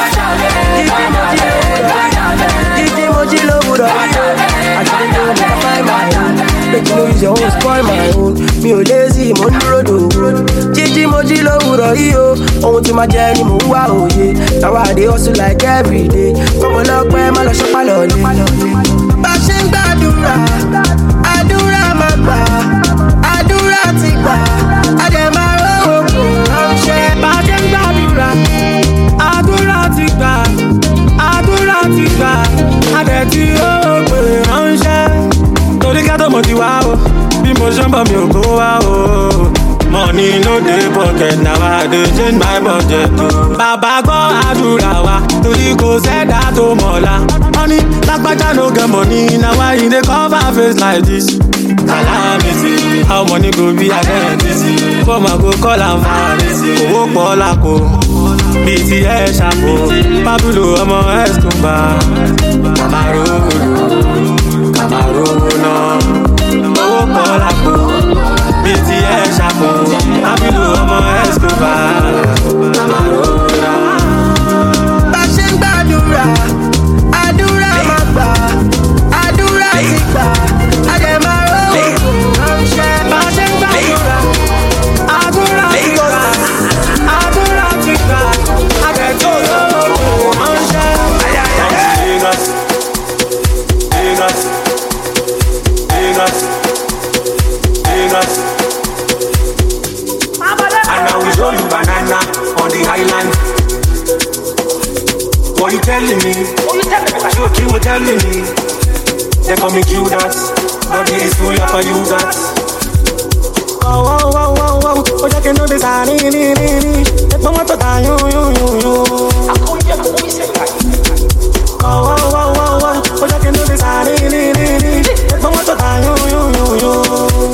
Jíjí mo jí lówùrọ̀ àti nínú mo find my own. Make you no use your own spoil my own. Mi ò lazy mo ń dúró dòwò. Jíjí mo jí lówùrọ̀ yìí o. Ohun tí máa jẹ ni mò ń wá òye. Táwa àdé hustle like everyday. Fọmọlọ́pẹ́ má lọ ṣọ́pá lọ́lé. Bá ṣe ń gbàdúrà, àdúrà máa gbà, àdúrà ti gbà, àdè máa rówó kò ránṣẹ́. Bá ṣe ń gbàdúrà, àdúrà ti gbà, àdúrà ti gbà, àdè tí ó pè ránṣẹ́. Torí ká tó mo ti wá o, bí mo ṣe ń bọ̀ mi ò kó wá o. Money no dey pocket, now I dey change my budget o. Bàbá gbọ́ àdúrà wa, torí kò sẹ́dá tó mọ̀la. Money lágbájá no get money, na why you dey cover face like this? Calamity, how money go be identity? Fọ́ọ̀mà go call am vanity. Owó pọ̀ lápò, bíi ti ẹ̀ ṣàpò. Pablo ọmọ Escobar, Camaro náà. Owó pọ̀ lápò, bíi ti ẹ̀ ṣàpò. Pablo ọmọ Escobar, Camaro náà. Bá ṣe ń gbàdúrà, àdúrà máa gbà, àdúrà ti gbà, àdè máa rówó ránṣẹ́. Bá ṣe ń gbàdúrà, àdúrà ti gbà, àdúrà ti gbà, àdè tí ó ránṣẹ́. Lagos. And now we show you banana on the island. What you telling me? What you telling me? They call me Judas, but it is full of you guys. Wow. Oh, you can know this, ni. It's no matter that you. Wow. Oh, you can know this, ni. It's no matter that you.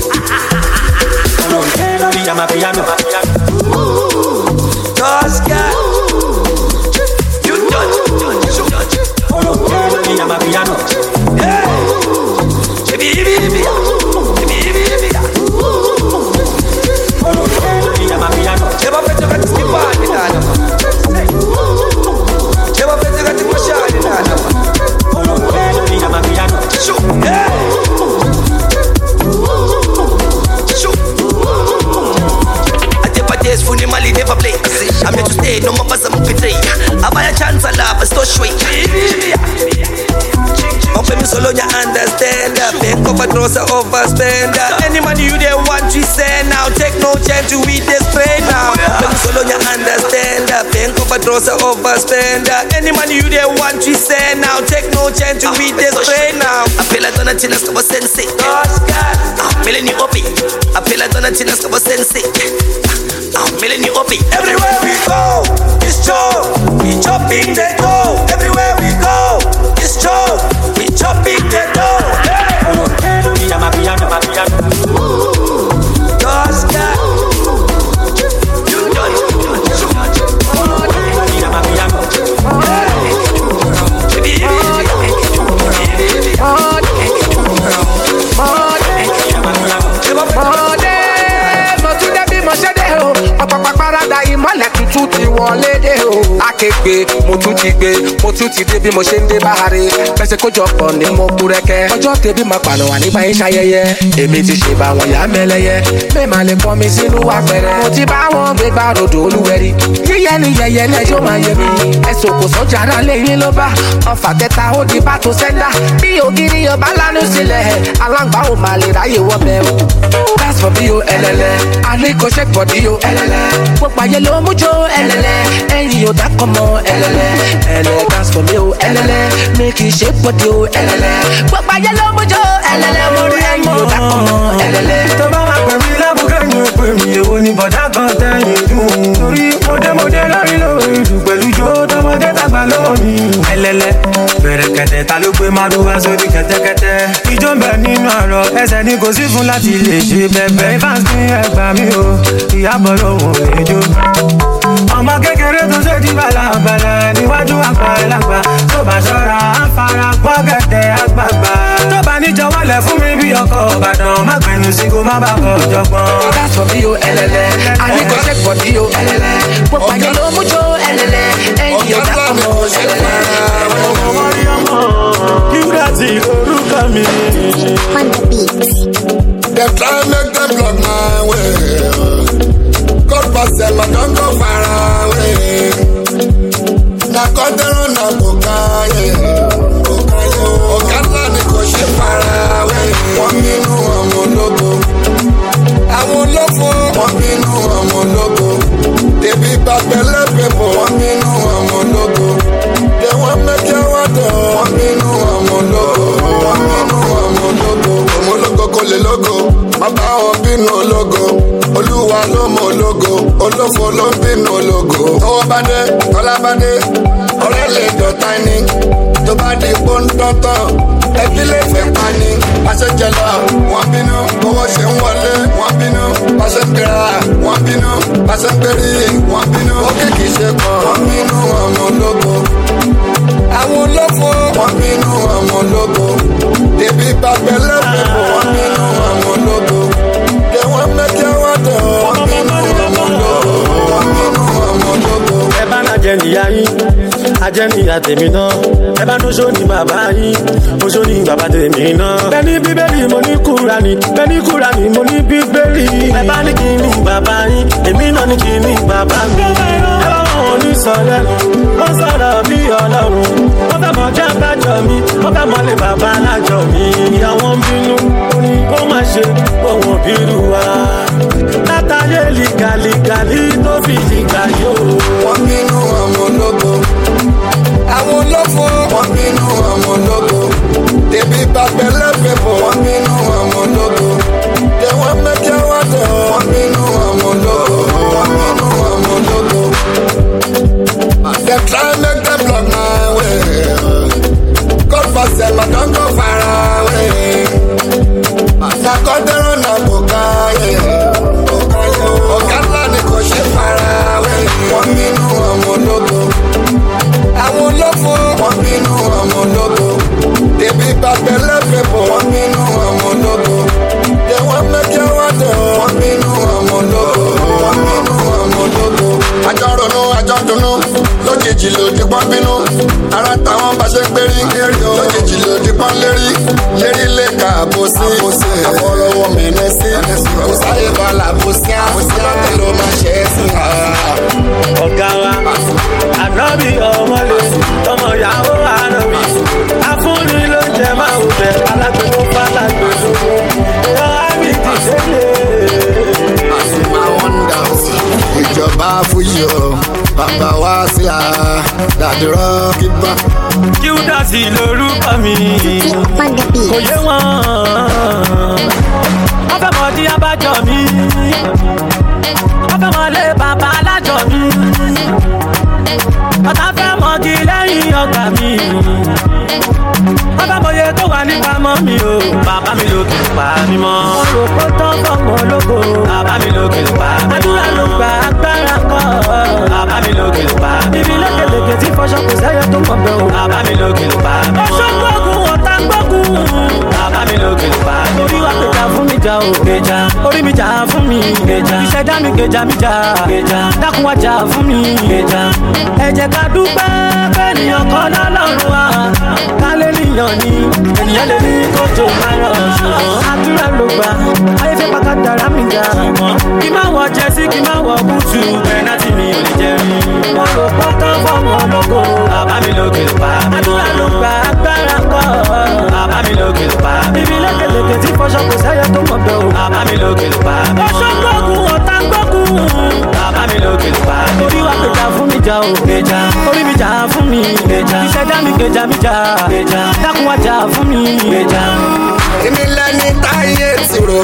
I'm a piano. Just get you done. I'm a piano. Never play. I'm here to stay, no more buzzer, I'm betray. I buy a chance, I love, I still sweet. Open me solo, you understand. Bank of a grocer, overspender. Any money you there want, we send now. Take no chance to eat this play now. Open me solo, you understand. Bank of a grocer, overspender. Any money you there want, we send now. Take no chance to eat this play now. I feel like Donatinas come sensei. I'm feeling you up. I feel like Donatinas come sensei. I'm feeling you up. Everywhere we go, it's Joe. We chopping the dough. Everywhere we go, it's Joe. We chopping the dough. I'm a piano. Just got you done. I'm a piano. Ìmọ̀lẹ̀ tuntun ti wọlé dé o. Akégbé mo tún ti gbé, mo tún ti dé bí mo ṣe ń dé báhare. Pẹ̀sẹ̀ kójọpọ̀ ní mo kú rẹ́kẹ́. Ọjọ́ tẹ̀bí máa pànà wà nígbà yín ṣayẹyẹ. Èmi ti ṣe bá wọn yá mẹ́lẹ́yẹ. Mẹ́ẹ̀mà lè pọ́n mi sínú apẹ̀rẹ̀. Mo ti bá wọn gbé gbá rodò olúwẹ̀rí. Yíyẹ ni yẹyẹ ní ẹjọ́ máa yẹ mi. Ẹ̀sùn kò sọ́jà náà lẹ́yìn ló bá. Ọfà kẹta ó di bá tó sẹ́ńdà. Bí ògiri ọba lánú sílẹ̀. Aláǹgbá ò máa lè ráyè wọ bẹ́ẹ̀ o. That's for me o ẹlẹ́lẹ́. Àní kò ṣe pọ̀ dí o ẹlẹ́lẹ́. Gbogbo ayé ló mú jó ẹlẹ́lẹ́. Ẹ̀yin ò dákọ̀ come on, ẹlẹ́lẹ́ dance for me o, ẹlẹ́lẹ́ make you shake body o, ẹlẹ́lẹ́ gbogbo ayé ló mójó, ẹlẹ́lẹ́ mo rí ẹyin o dá come on, ẹlẹ́lẹ́. tó bá wà pẹ̀lú lábùkẹ́ ni ó pè mí èwo ni bọ̀dá kan tẹ̀yìn dùn. torí mọ̀dẹ́mọ̀dẹ́ lórí lórí ìlú pẹ̀lú jó tọmọdé tàgbà lọ́wọ́ mi. ẹlẹ́lẹ́ bẹ̀rẹ̀ kẹ̀tẹ̀ ta ló gbé mádùúgbà sórí kẹ̀tẹ́kẹ̀tẹ́. ijó ń bẹ nínú àrọ̀ ẹsẹ̀ ni kò sí fún láti lè ṣe bẹ̀bẹ̀. fans ní ẹgbà mi o ìyàbọ̀ lòun lè jó. ọmọ kékeré tó ṣe di balabala níwájú àgbàlagbà tó bá ṣọ́ra afárá gbọ́gẹ̀dẹ̀ àgbààgbà. tó bá níjọ wọlé fún mi bí ọkọ̀ Ìbàdàn má gbẹ̀nu sí kó má bàa kọ̀ jọgbọ́n. dance for me o, ẹlẹ́lẹ́ àníkò shake body o, ẹlẹ́lẹ́ gbogbo ayé ló mójó, ẹlẹ́lẹ́ ẹyin o dá come on, ẹlẹ́lẹ́. Qdotty orúkọ mi. Dem try make dem block my way. God pass them, I don't go far away. Na kọ́ńtẹ́rọ̀ na kòkáyé. Ọ̀gá ńlá ni kò ṣe fara away. Wọ́n bínú ọmọ ológo. Àwọn olófo wọ́n bínú ọmọ ológo. Dèbí bàbẹ̀lẹ̀ pẹ̀pọ̀ wọ́n bínú ọmọ ológo. They wan make you water wọ́n bínú ọmọ ológo. Wọ́n bínú ọmọ ológo. Ọmọ ológo kò lè lógo. Má bá wọn bínú ológo. Olúwa ló mọ ológo. Olófo ló ń bínú ológo. Owó bá dé, kọ́lá bá dé. Ọ̀rẹ́ lè dọ̀tá ní. Tó bá di pọ́ńtọ́tọ̀, ẹbí lè fẹ́ pa ni. Pàṣẹ jẹlọ, wọ́n bínú. Owó ṣe ń wọlé, wọ́n bínú. Pàṣẹ gbéra, wọ́n bínú. Pàṣẹ gbérí, wọ́n bínú. Ó kìkì ṣe kàn, wọ́n bínú ọmọ ológo. Àwọn olófo, wọ́n bínú ọmọ ológo. Dèbí bàbẹ̀lẹ̀ pẹ̀pọ̀, wọ́n bínú ọmọ ológo. They wan make you water, wọ́n bínú ọmọ ológo. Wọ́n bínú ọmọ ológo. ẹ bá náà jẹ níyà yín ajẹ́ níyà tèmi náà ẹ bá ní oṣó ní bàbá yín oṣó ní bàbá tèmi náà. bẹ́ẹ̀ni bíbélì mo ní Kùránì bẹ́ẹ̀ni Kùránì mo ní bíbélì. ẹ bá ní kí ní bàbá yín èmi náà ní kí ní bàbá mi. ẹ bá wọn ní sọ̀rọ̀ wọ́n sọ̀rọ̀ bí Ọlọ́run wọ́n fẹ́ mọ̀ jẹ́ bájọ́ mi wọ́n fẹ́ mọ̀ lé bàbá alájọ mi. ìyàwó ń bínú orí kó má ṣe ohun bírú wa látàyè lìgàlìgàlì tó fi lìgà yóò. Wọ́n bínú ọmọ ológo. Àwọn olófo wọ́n bínú ọmọ ológo. Dèbí bàbẹ̀lẹ̀ pẹ̀pọ̀ wọ́n bínú ọmọ ológo. They wan make you water wọ́n bínú ọmọ ológo. Wọ́n bínú ọmọ ológo. Dem try make dem block my way. God pass them, I don't go far away. Na kọ́ńtẹ́rọ̀ na kòkáyé. Ọ̀gá ńlá ni kò ṣe fara away. Wọ́n bínú ọmọ ológo. Àwọn olófo wọ́n bínú ọmọ ológo. Dèbí bàbẹ̀lẹ̀ pẹ̀pọ̀ wọ́n bínú ọmọ ológo. They wan make you water wọ́n bínú ọmọ ológo. Wọ́n bínú ọmọ ológo. Àjọ ronú àjọ dunnú lójijì lòdì pọ́n bínú. Ara táwọn bá ṣe ń gbérí lójijì lòdì pọ́n lérí. Lérí lè ka àbòsí. Àfọlọ́wọ́ mẹ́lẹ́ sí. Kò sáyé bọ́lá àbòsí. Ọlọ́tẹ̀ ló máa ṣe é sí. ọ̀gá wa ànábì ọmọlé ọmọ ìyàwó ànábì afúnni ló jẹ máa wù bẹ alágbèmọ fàlágbèmọ ìyá àmì ti délé. Ìjọba fúyì o, bàbá wa sí a, dàdúrà kíbá. Qdotty lórúkọ mi kò yé wọn wọ́n fẹ́ mọ̀ di abájọ mi wọ́n fẹ́ mọ̀ lé bàbá alájọ mi ọ̀tá fẹ́ mọ̀ di lẹ́yìn ọgbà mi wọ́n fẹ́ mọ̀ iye tó wà nípa mọ́ mi o bàbá mi lókè pa mí mọ́. mo rò pé tán fọmọ ológo bàbá mi lókè pa mí mọ́. àdúrà ló gba agbára kọ́ bàbá mi lókè pa mí mọ́. ibi lékeleke tí fọṣọ kò sẹ́yẹ tó mọ̀ bẹ́ẹ̀ o bàbá mi lókè pa mí mọ́. ọṣọ gbógun ọ̀tá gbógun bàbá mi lókè pa mí mọ́. orí wa gbèjà fún mi jà o gbèjà orí mi jà fún mi gbèjà ìṣẹ̀dá mi gbèjà mi jà gbèjà dákun wá jà fún mi gbèjà. ẹ jẹ́ ká dúpẹ́ bẹ́ẹ̀ ni ọkọ lọ́lọ́run wa kálẹ̀ níyàn ni ènìyàn lè ní kójú ayọ̀ ṣùgbọ́n àdúrà ló gbà ayé fẹ́ pàkàtàrà mi jà kí má wọ jẹ́sí kí má wọ búùtù pẹ́nátì mi ò lè jẹ́ rí. wọ́n rò pọ́tán fọ́ọ̀mù ológo bàbá mi lókè pa mí mọ́. àdúrà ló gbà agbára kọ́ bàbá mi lókè pa mí mọ́. ibi lékeleke tí fọṣọ kò sẹ́yẹ tó mọ̀ bẹ́ẹ̀ o bàbá mi lókè pa mí mọ́. ọṣọ gbógun ọ̀tá gbógun bàbá mi lókè pa mí mọ́. orí wa gbèjà fún mi jà o gbèjà orí mi jà fún mi gbèjà ìṣẹ̀dá mi gbèjà mi jà gbèjà dákun wá jà fún mi gbèjà. èmi lẹni táyé ti rò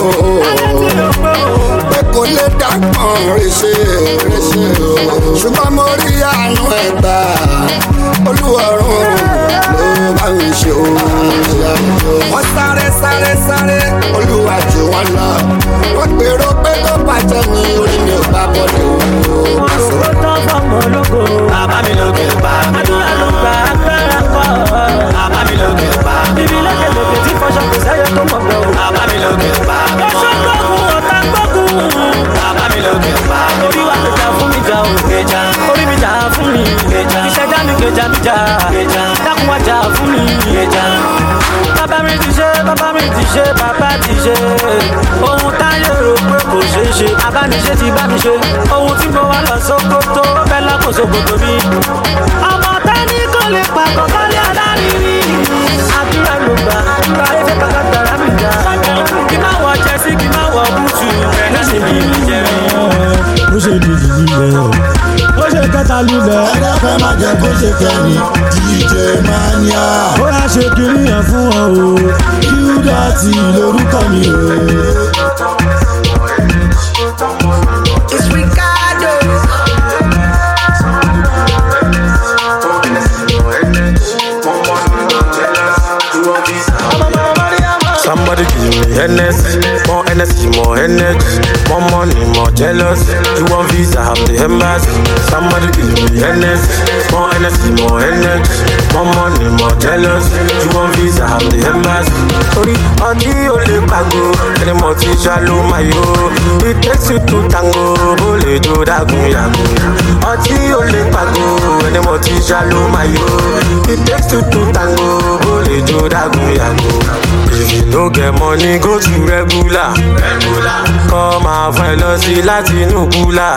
pé kò lè dápọ̀n ríṣe ṣùgbọ́n mo rí àánú ẹ̀gbà olúwarùn ló bá mi ṣe o. wọ́n sáré sáré sáré olúwa jù wọ́n lọ wọ́n gbèrò pé tó bàjẹ́ ní orí mi ò bá bọ́lẹ̀ o. ó tán fọmọ ológo bàbá mi lókè pa àdúrà ló gba agbára pọ̀ bàbá mi lókè pa bíbí lókè lókè tí fọṣọ kò sẹ́yọ tó mọ̀ pé o bàbá mi lókè pa ọṣọ gbógun ọ̀tá gbógun bàbá mi lókè pa orí wa gbèjà fún mi jà o gbèjà orí mi jà fún mi gbèjà ìṣẹ̀dá mi gbèjà mi jà gbèjà dákun wá jà fún mi gbèjà. bàbá mi ti ṣe bàbá mi ti ṣe bàbá ti ṣe ohun táyé rò pé kò ṣeé ṣe abániṣe ti bá mi ṣe ohun tí mo wá lọ sókótó bẹ́ẹ̀ lákòóso gbogbo mi. ọmọ tání kò lè pa kọ̀ọ̀kan lé alárinrin àdúrà ló gbà àdúrà ẹgbẹ́ pàtàkì mi jà kí má wọ jẹ́sí kí má wọ búùtù bẹ́ẹ̀ náà ṣe bí mi jẹ́ mi. ó ṣe dìdì lílẹ̀ ó ṣe kẹta lílẹ̀ ẹ̀rẹ́ fẹ́ má jẹ́ kó ṣe kẹ́ni DJ Mania. ó yà ṣe kiri yẹn fún ọ o Qdotty lórúkọ mi o. It's Ricardo. Somebody give me energy, more energy, more energy, more money, more jealous. You want visa, have the embassy. Somebody give me energy, more energy, more energy, more money, more jealous. You want visa, have the embassy. Sorry, ọtí ò lè pàgò, ẹni mo ti ṣàlù mayo. It takes you to tango, ó lè jó dágun yàgò. Ọtí ò lè pàgò, ẹni mo ti ṣàlù mayo. It takes you to tango, ó lè jó dágun yàgò. If you no get money, go to regular. Come and find us láti inú kúlà.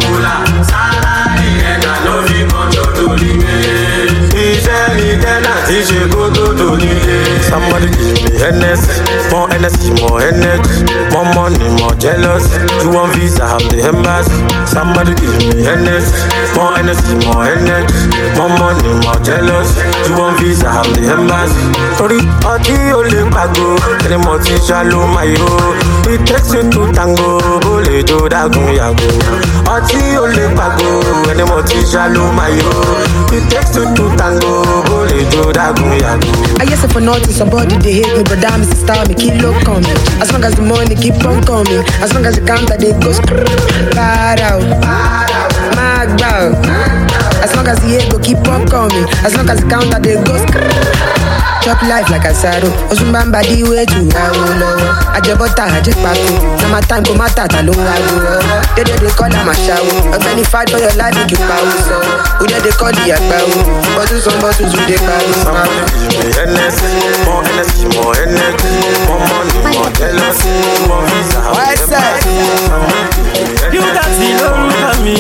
Iṣẹ́ ni tẹ́lá ti ṣe kó tó tó nílé. Somebody give me energy, more energy, more energy, more money, more jealous. You want visa, have the embassy. Somebody give me energy, more energy, more energy, more money, more jealous. You want visa, have the embassy. Sorry, ọtí ò lè pàgò, ẹni mo ti ṣàlù mayo. It takes you to tango, ó lè jó dágun yàgò. Ọtí ò lè pàgò, ẹni mo ti ṣàlù mayo. It takes you to tango, ó lè jó dágun yàgò. I guess if for nothing, somebody they hate me, but damn, it's style me, keep low coming. As long as the money keep on coming, as long as the counter they go bad out, mag bow. As long as the ego keep on coming, as long as the counter they go chop life like a saddle. Osumbamba the way to I jebota, I jepako. Now my time go matter, I know I go. They call them a shower. A many fight for your life, you power. So, who they call the akbawo? Bottles on bottles, who they carry. Energy, more energy, more energy, more money, more jealous. More visa, Why say? Qdotty lórúkọ mi.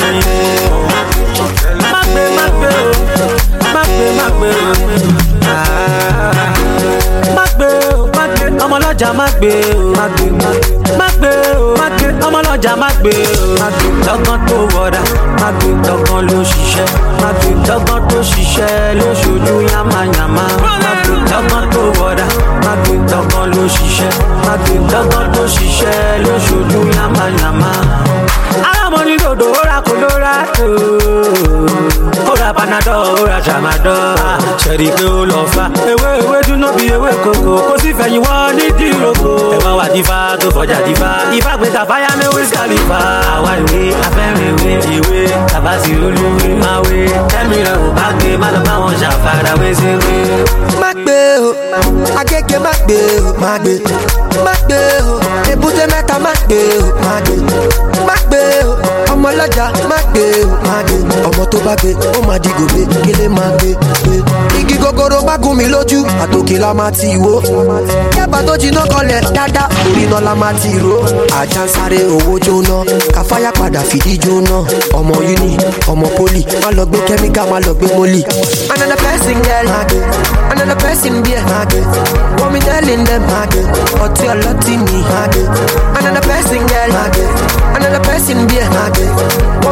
Ọmọlọ́jà má gbé o, má gbé o, ọmọlọ́jà má gbé o, dọ́gbọ́n tó wọ̀dà, má gbé dọ́gbọ́n ló ṣiṣẹ́, má gbé dọ́gbọ́n tó ṣiṣẹ́ ló ṣojú yamayama, má gbé dọ́gbọ́n tó wọ̀dà, má gbé dọ́gbọ́n ló ṣiṣẹ́, má gbé dọ́gbọ́n tó ṣiṣẹ́ ló ṣojú yamayama. Alámọ̀ ní dòdò ó ra Colorado, ó ra Panadol, ó ra Tramadol, ṣẹ̀rí pé ó lọ fa ewé dúná bí ewé kòkó, kó sì fẹ̀yìn wọ́n ní dìrókò. Ẹ̀wọ̀n wà dífá tó fọjà dífá, ifá gbé tàfáyà ní Wiz Khalifa. Àwa ìwé afẹ́rin ìwé tàbá sí olúwe máa wé. Tẹ́mi rẹ̀ ò bá gbé má lọ bá wọn ṣàfàdà wé sí wé. Má gbé o, Agége má gbé o, má gbé o, Èbúté Mẹ́ta má gbé o, má gbé o, ọmọlọ́jà má gbé o, ọmọ tó bá gbé ó má di gòbé, kélé má gbé. Igi gogoro má gún mi lójú, àtòkè la má ti wó. Yàbá tó jiná kọlẹ̀ dáadáa, orí iná la má ti ró. Àjà ń sáré owó jóná, káfáyà padà fìdí jóná. Ọmọ uni, ọmọ poli, má lọ gbé kẹ́míkà, má lọ gbé mólì. Another person girl, another person beer, what me telling them, ọtí ọlọ́tí ni. Another person girl, another person beer, what me telling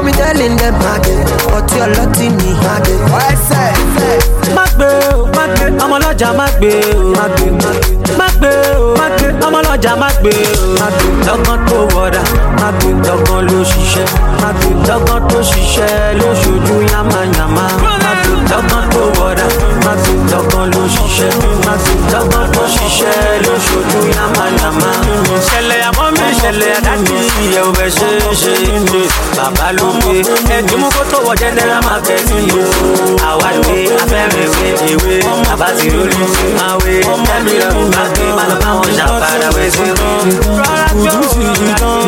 killing them, magbe. Ọtí ọlọ́tí ni, magbe. Ọ̀ẹ́sẹ̀. Magbe o, magbe, ọmọlọ́jà magbe o, magbe. Magbe o, magbe, ọmọlọ́jà magbe o, magbe. Lọ́gán tó wọ̀dà, magbe. Lọ́gán ló ṣiṣẹ́, magbe. Lọ́gán tó ṣiṣẹ́ ló ṣojú yamayama. Magbe. Lọ́gán tó wọ̀dà, magbe. Lọ́gán ló ṣiṣẹ́, magbe. Lọ́gán tó ṣiṣẹ́ ló ṣojú yamayama. Ṣẹlẹ̀ àmọ́ mi ṣẹlẹ̀ àdájú ìyẹ̀ ò bẹ̀ ṣe é ṣe é. Bàbá ló gbé ẹ̀dùnmú kó tó wọ general market yìí. Àwa ìwé afẹ́rẹ́ ìwé bàbá ti lórí àwé ẹ̀mí lọ́rùn bá gbé máa lọ bá wọn ṣàpàdà wẹ̀ sí tán. Kùdú sí ìdán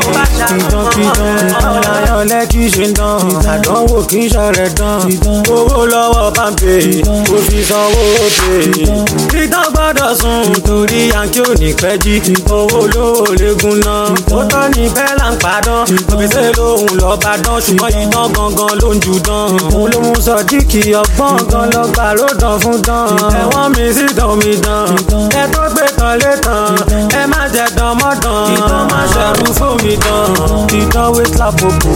ọ̀làyàn lẹ́kì ṣe dán àdánwò kì í ṣọ̀rẹ̀ dán owó lọ́wọ́ pàmpé kò fi sanwó pé. Ìdán gbọ́dọ̀ sùn nítorí yankí ò ní pẹ́ jí owó lówó léegun náà ó tọ́ ní bẹ́ẹ̀ là ń padán òbíṣẹ́ lòun lọ́ọ́ bá dán ṣùgbọ́n ìdán gangan ló ń jù dán òun ló mú sọ̀díkì ọgbọ́n gan lọ gbà ló dán fún dán ẹ̀wọ̀n mi sí dán mi dán ẹ tó gbé tán lé tán ẹ má jẹ dán mọ́ dán ìdán má ṣẹ̀rù fún mi dán ìdán wé slapòpò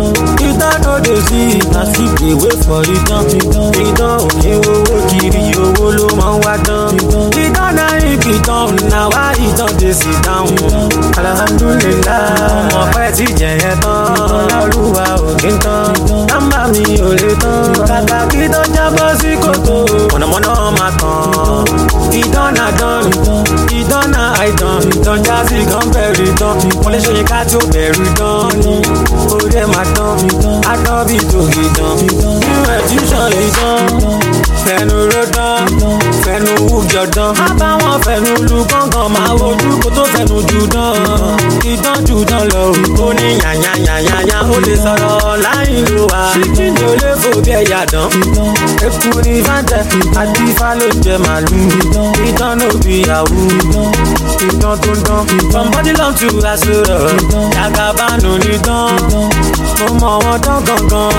ìdán no dey see na sleep dey wait for ìdán ìdán ò ní owó kiri owó ló máa ń wá dán ìdán náà ibi dán na wá ìdán dey sit down alhamdulillah ọmọ pẹ́ ti jẹ̀yẹ tán olúwa ò kí n tán nọ́mbà mi ò lè tán kàkà kí tó jábọ́ sí kòtò mọ̀nàmọ́ná máa tàn ìdán náà dán ìdán náà àìdán ìdán jásí kan bẹ̀rù ìdán wọ́n lè ṣe yín ká tí ó bẹ̀rù ìdán ní orí ẹ̀ máa dán adán bí tòkì dán nínú ẹ̀ tí sàn ìdán fẹnu ló dán fẹnu wújọ dán àbáwọn fẹnu lu gángan máa wojú kó tó fẹnu jù dán ìdán jù dán lọ ó ní yànyànyànyànyà ó lè sọ̀rọ̀ láì lo wa ṣíkìní ó lè fò bí ẹ̀yà dán eku ní fàǹtẹ̀ àti ifá ló jẹ màlúù ìdán ló bí yahoo ìdán tó dán somebody love to asọ̀rọ̀ Jagabanu ní dán mo mọ wọn dán gangan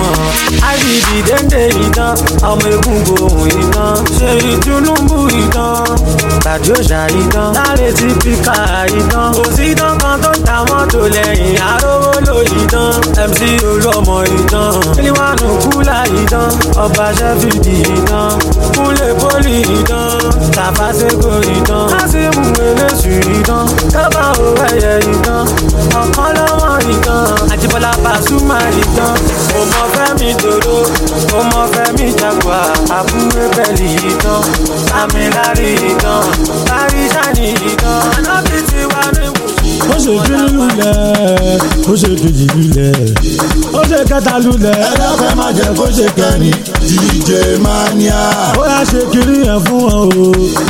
IBD dénde ìdán ọmọ egungun ìdán ṣe ìtúnúbù ìdán tàbí òṣà ìdán láre tí píkà ìdán kò sí ìdán kan tó ta mọ́tò lẹ́yìn arówó ló ìdán MC olúọmọ ìdán kílíwánù kúlà ìdán ọba ṣẹ́fìdì ìdán kúnlẹ̀ pólì ìdán tàfàṣẹ́gò ìdán kásímù eléṣù ìdán kábà òwe ẹ̀yẹ ìdán ọ̀kan lọ́wọ́ ìdán àjíbọ́lá Pasuma ìdán ọmọ Fẹ́mi Dòdò ọmọ Fẹ́mi Jagua àbúrò bẹ́ẹ̀lì ìdán amílárí ìdán káríṣàní ìdán anábì ti wà ní ìwòsàn. ó ṣe kí lulẹ̀ ó ṣe kejì lulẹ̀ ó ṣe kẹta lulẹ̀. ẹ̀dá fẹ́ má jẹ́ kó ṣe kẹrin DJ Mania. ó yá ṣe kiri yẹn fún wọn o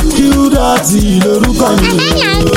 Qdotty lórúkọ mi o.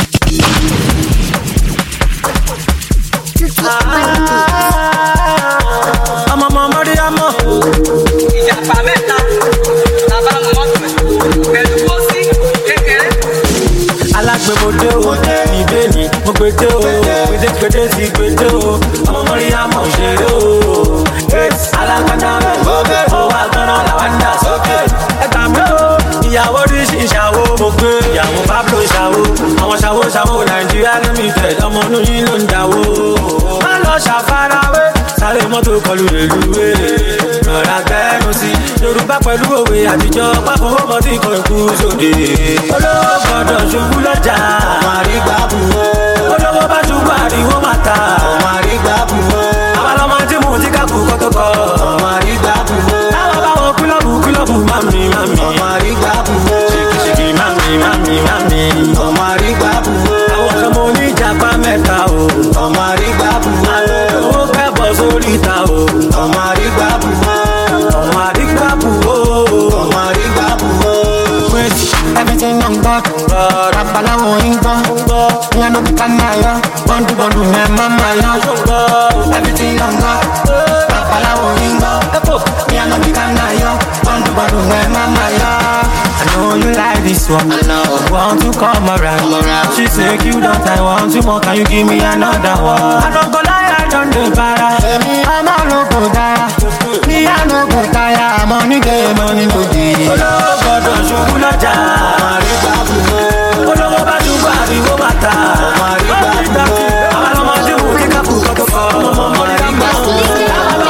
ọmọ mọ́rí ọmọ. ìjàpá mẹ́ta bàbá mọ́tò pẹ̀lú pósí kékeré. alágbèmọdé o ìbéèni mo gbèdé o gbèdégbèdé sí gbèdé o ọmọ mọ́rí ọmọ òṣèré o. alágbádá rẹ̀ ó wà gbọ́nà làwọn ń dà sókè. ẹ̀ka mi o ìyàwó ríṣì ṣàwó mo gbé ìyàwó Pablo ṣàwó àwọn ṣàwó Nàìjíríà limited ọmọ inú yín ló ń dáwó. má lọ ṣàfarawé sáré mọ́tò kọlu èlúwé rọra gbẹ́nu sí Yorùbá pẹ̀lú òwe àtijọ́ pápọ̀ ọmọ tí kò kú sóde. olówó gbọ́dọ̀ ṣubú lọ́jà ọmọ àrígbá bù ó. olówó bá ṣubú àríwó máa ta ọmọ àrígbá bù ó. àwọn ọmọ tí mo ti ká kú kọ́tọ́kọ́ ọmọ àrígbá bù ó. táwọn bá wọn kílọ̀bù mami ọmọ àrígbá bù ó. ṣìkìṣìkì mami ọmọ àrígbá bù ó. àwọn ọmọ oníjàpá mẹ́ta o ọmọ àrígbá bù ó. owó kẹ́bọ̀ sórí ta o ọmọ àrígbá bù ó. ọmọ àrígbá bù ó. ọmọ àrígbá bù ó. Wait, everything on God. Rapalawo in God. Me no be kanaya. Bandu me mama ya. Everything on God. Rapalawo in God. Me no be kanaya. Bandu me mama ya. I know you like this one. I know. Want to come around. She say you don't. I want you more. Can you give me another one? I don't go lie. I don't do para. I'm a loco daya. Me I no go tire. Money day, money go day. Olówó gbọ́dọ̀ ṣubú lọ́jà. ọmọ àrígbá bù ó. olówó bá ṣubú àríwó máa ta. ọmọ àrígbá bù ó. àwọn ọmọ tí mo kíkà kú kọ́tọ́kọ́. ọmọ àrígbá bù ó.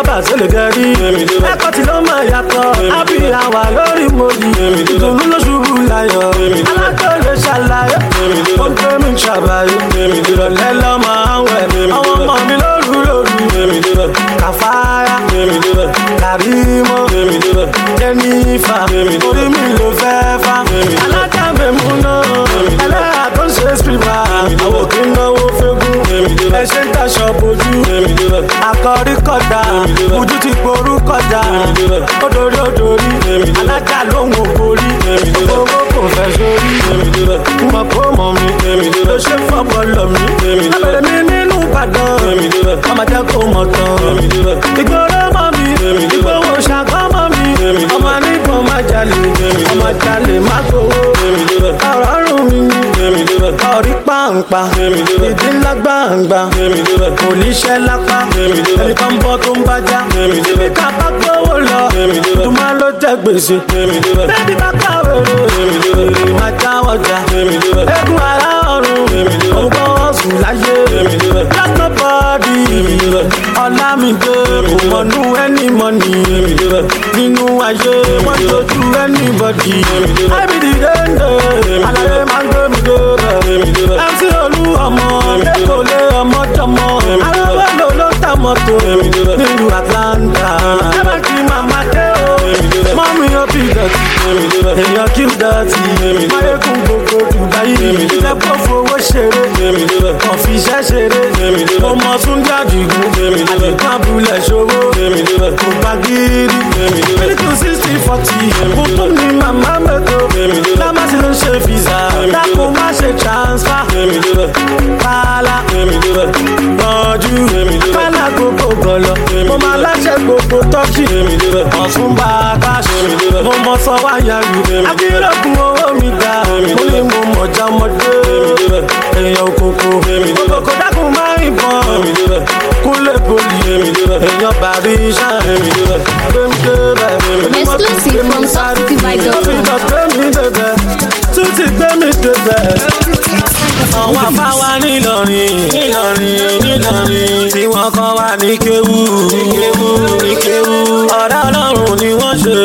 bá ṣe lè gẹ̀rí. ẹ̀kọ́ tí ló máa yàtọ̀ àbí àwà lórí mòdì. ìdùnnú ló ṣubú láyọ̀ alájọ lè ṣàlàyé. ó ń gbé mi ṣàbàyè ìrọ̀lẹ́ lọ́ máa ń wẹ̀. àwọn ọmọ mi lóru kàfáyà kàrímọ́ jẹ́nífà orí mi ló fẹ́ fà. alájà mẹ́mú náà ẹlẹ́yà tó ń ṣe sípìmà àwọn kì í náwó fẹ́gùn. ẹ ṣe ń taṣọ bojú àkọ́rí kọjá ojú ti porú kọjá odori alájà lóhùn ògbórí owó kò fẹ́ sórí mọ̀ kó mọ̀ mi ló ṣe fọ́pọ̀ lọ mi. abẹ́rẹ́ mi nínú Ìbàdàn ọmọ jẹ́ kó mọ̀ tán ìgboro mọ̀ mi ìgbowó ṣàkọ́ mọ̀ mi ọmọ nígbọ̀n má jalè ọmọ jalè má gbowó ọ̀rọ̀ rùn mi ní ọ̀rí pàǹpà ìdí ńlá gbàǹgbà kò níṣẹ́ lápá ẹni kan bọ́ tó ń bájá ibi ká bá gbówó lọ tó máa ló jẹ gbèsè bẹ́ẹ̀ni bá kàwé rè má já ọjà eégún ara ọ̀run òun kọ́ ọ̀sùn láyé black nobody ọ̀làmìdé kò mọ̀nú ẹni mọ̀nì nínú ayé wọ́n tójú anybody ábìdí dénde àlàyé máa ń gbé mi débẹ̀ MC Olú ọmọ lẹ́kọ̀ọ́ lé ọmọ jọmọ arúgbó ló ta mọ́tò nílùú Atlanta ẹ bá kí màmá dé o mọ́mí ó bí dọ̀tí èèyàn kí dọ̀tí máyégún gbogbo Dubai ìjẹ́pọ̀ fowó ṣeré ọ̀fíìsẹ́ ṣeré ọmọ Túndé Àdìgún àdìgún abúlé ṣòwò kò bá gírí mílíkù 60-40 kúkú ní màmá mẹ́tò lámásì ló ṣe fìzà dákun má ṣe transfer kálá lọ́jú kálá gbogbo gọ̀lọ̀ mo máa láṣẹ gbogbo tọ́kì ọ̀tún bá a káṣí mo mọ sọ wáyà rù akérèkùn owó mi ga mo ní mo mọ̀já ọmọdé èèyàn òkòkò òkòkò dákun má ìbọn kúnlẹ̀ poli èèyàn bàrí iṣẹ́ exclusive from SoftCityVibes.com. tún ti gbé mi débẹ̀. àwọn afáwa nílọrin tí wọ́n kọ́ wa ní kéwú ọ̀rẹ́ Ọlọ́run ni wọ́n ṣe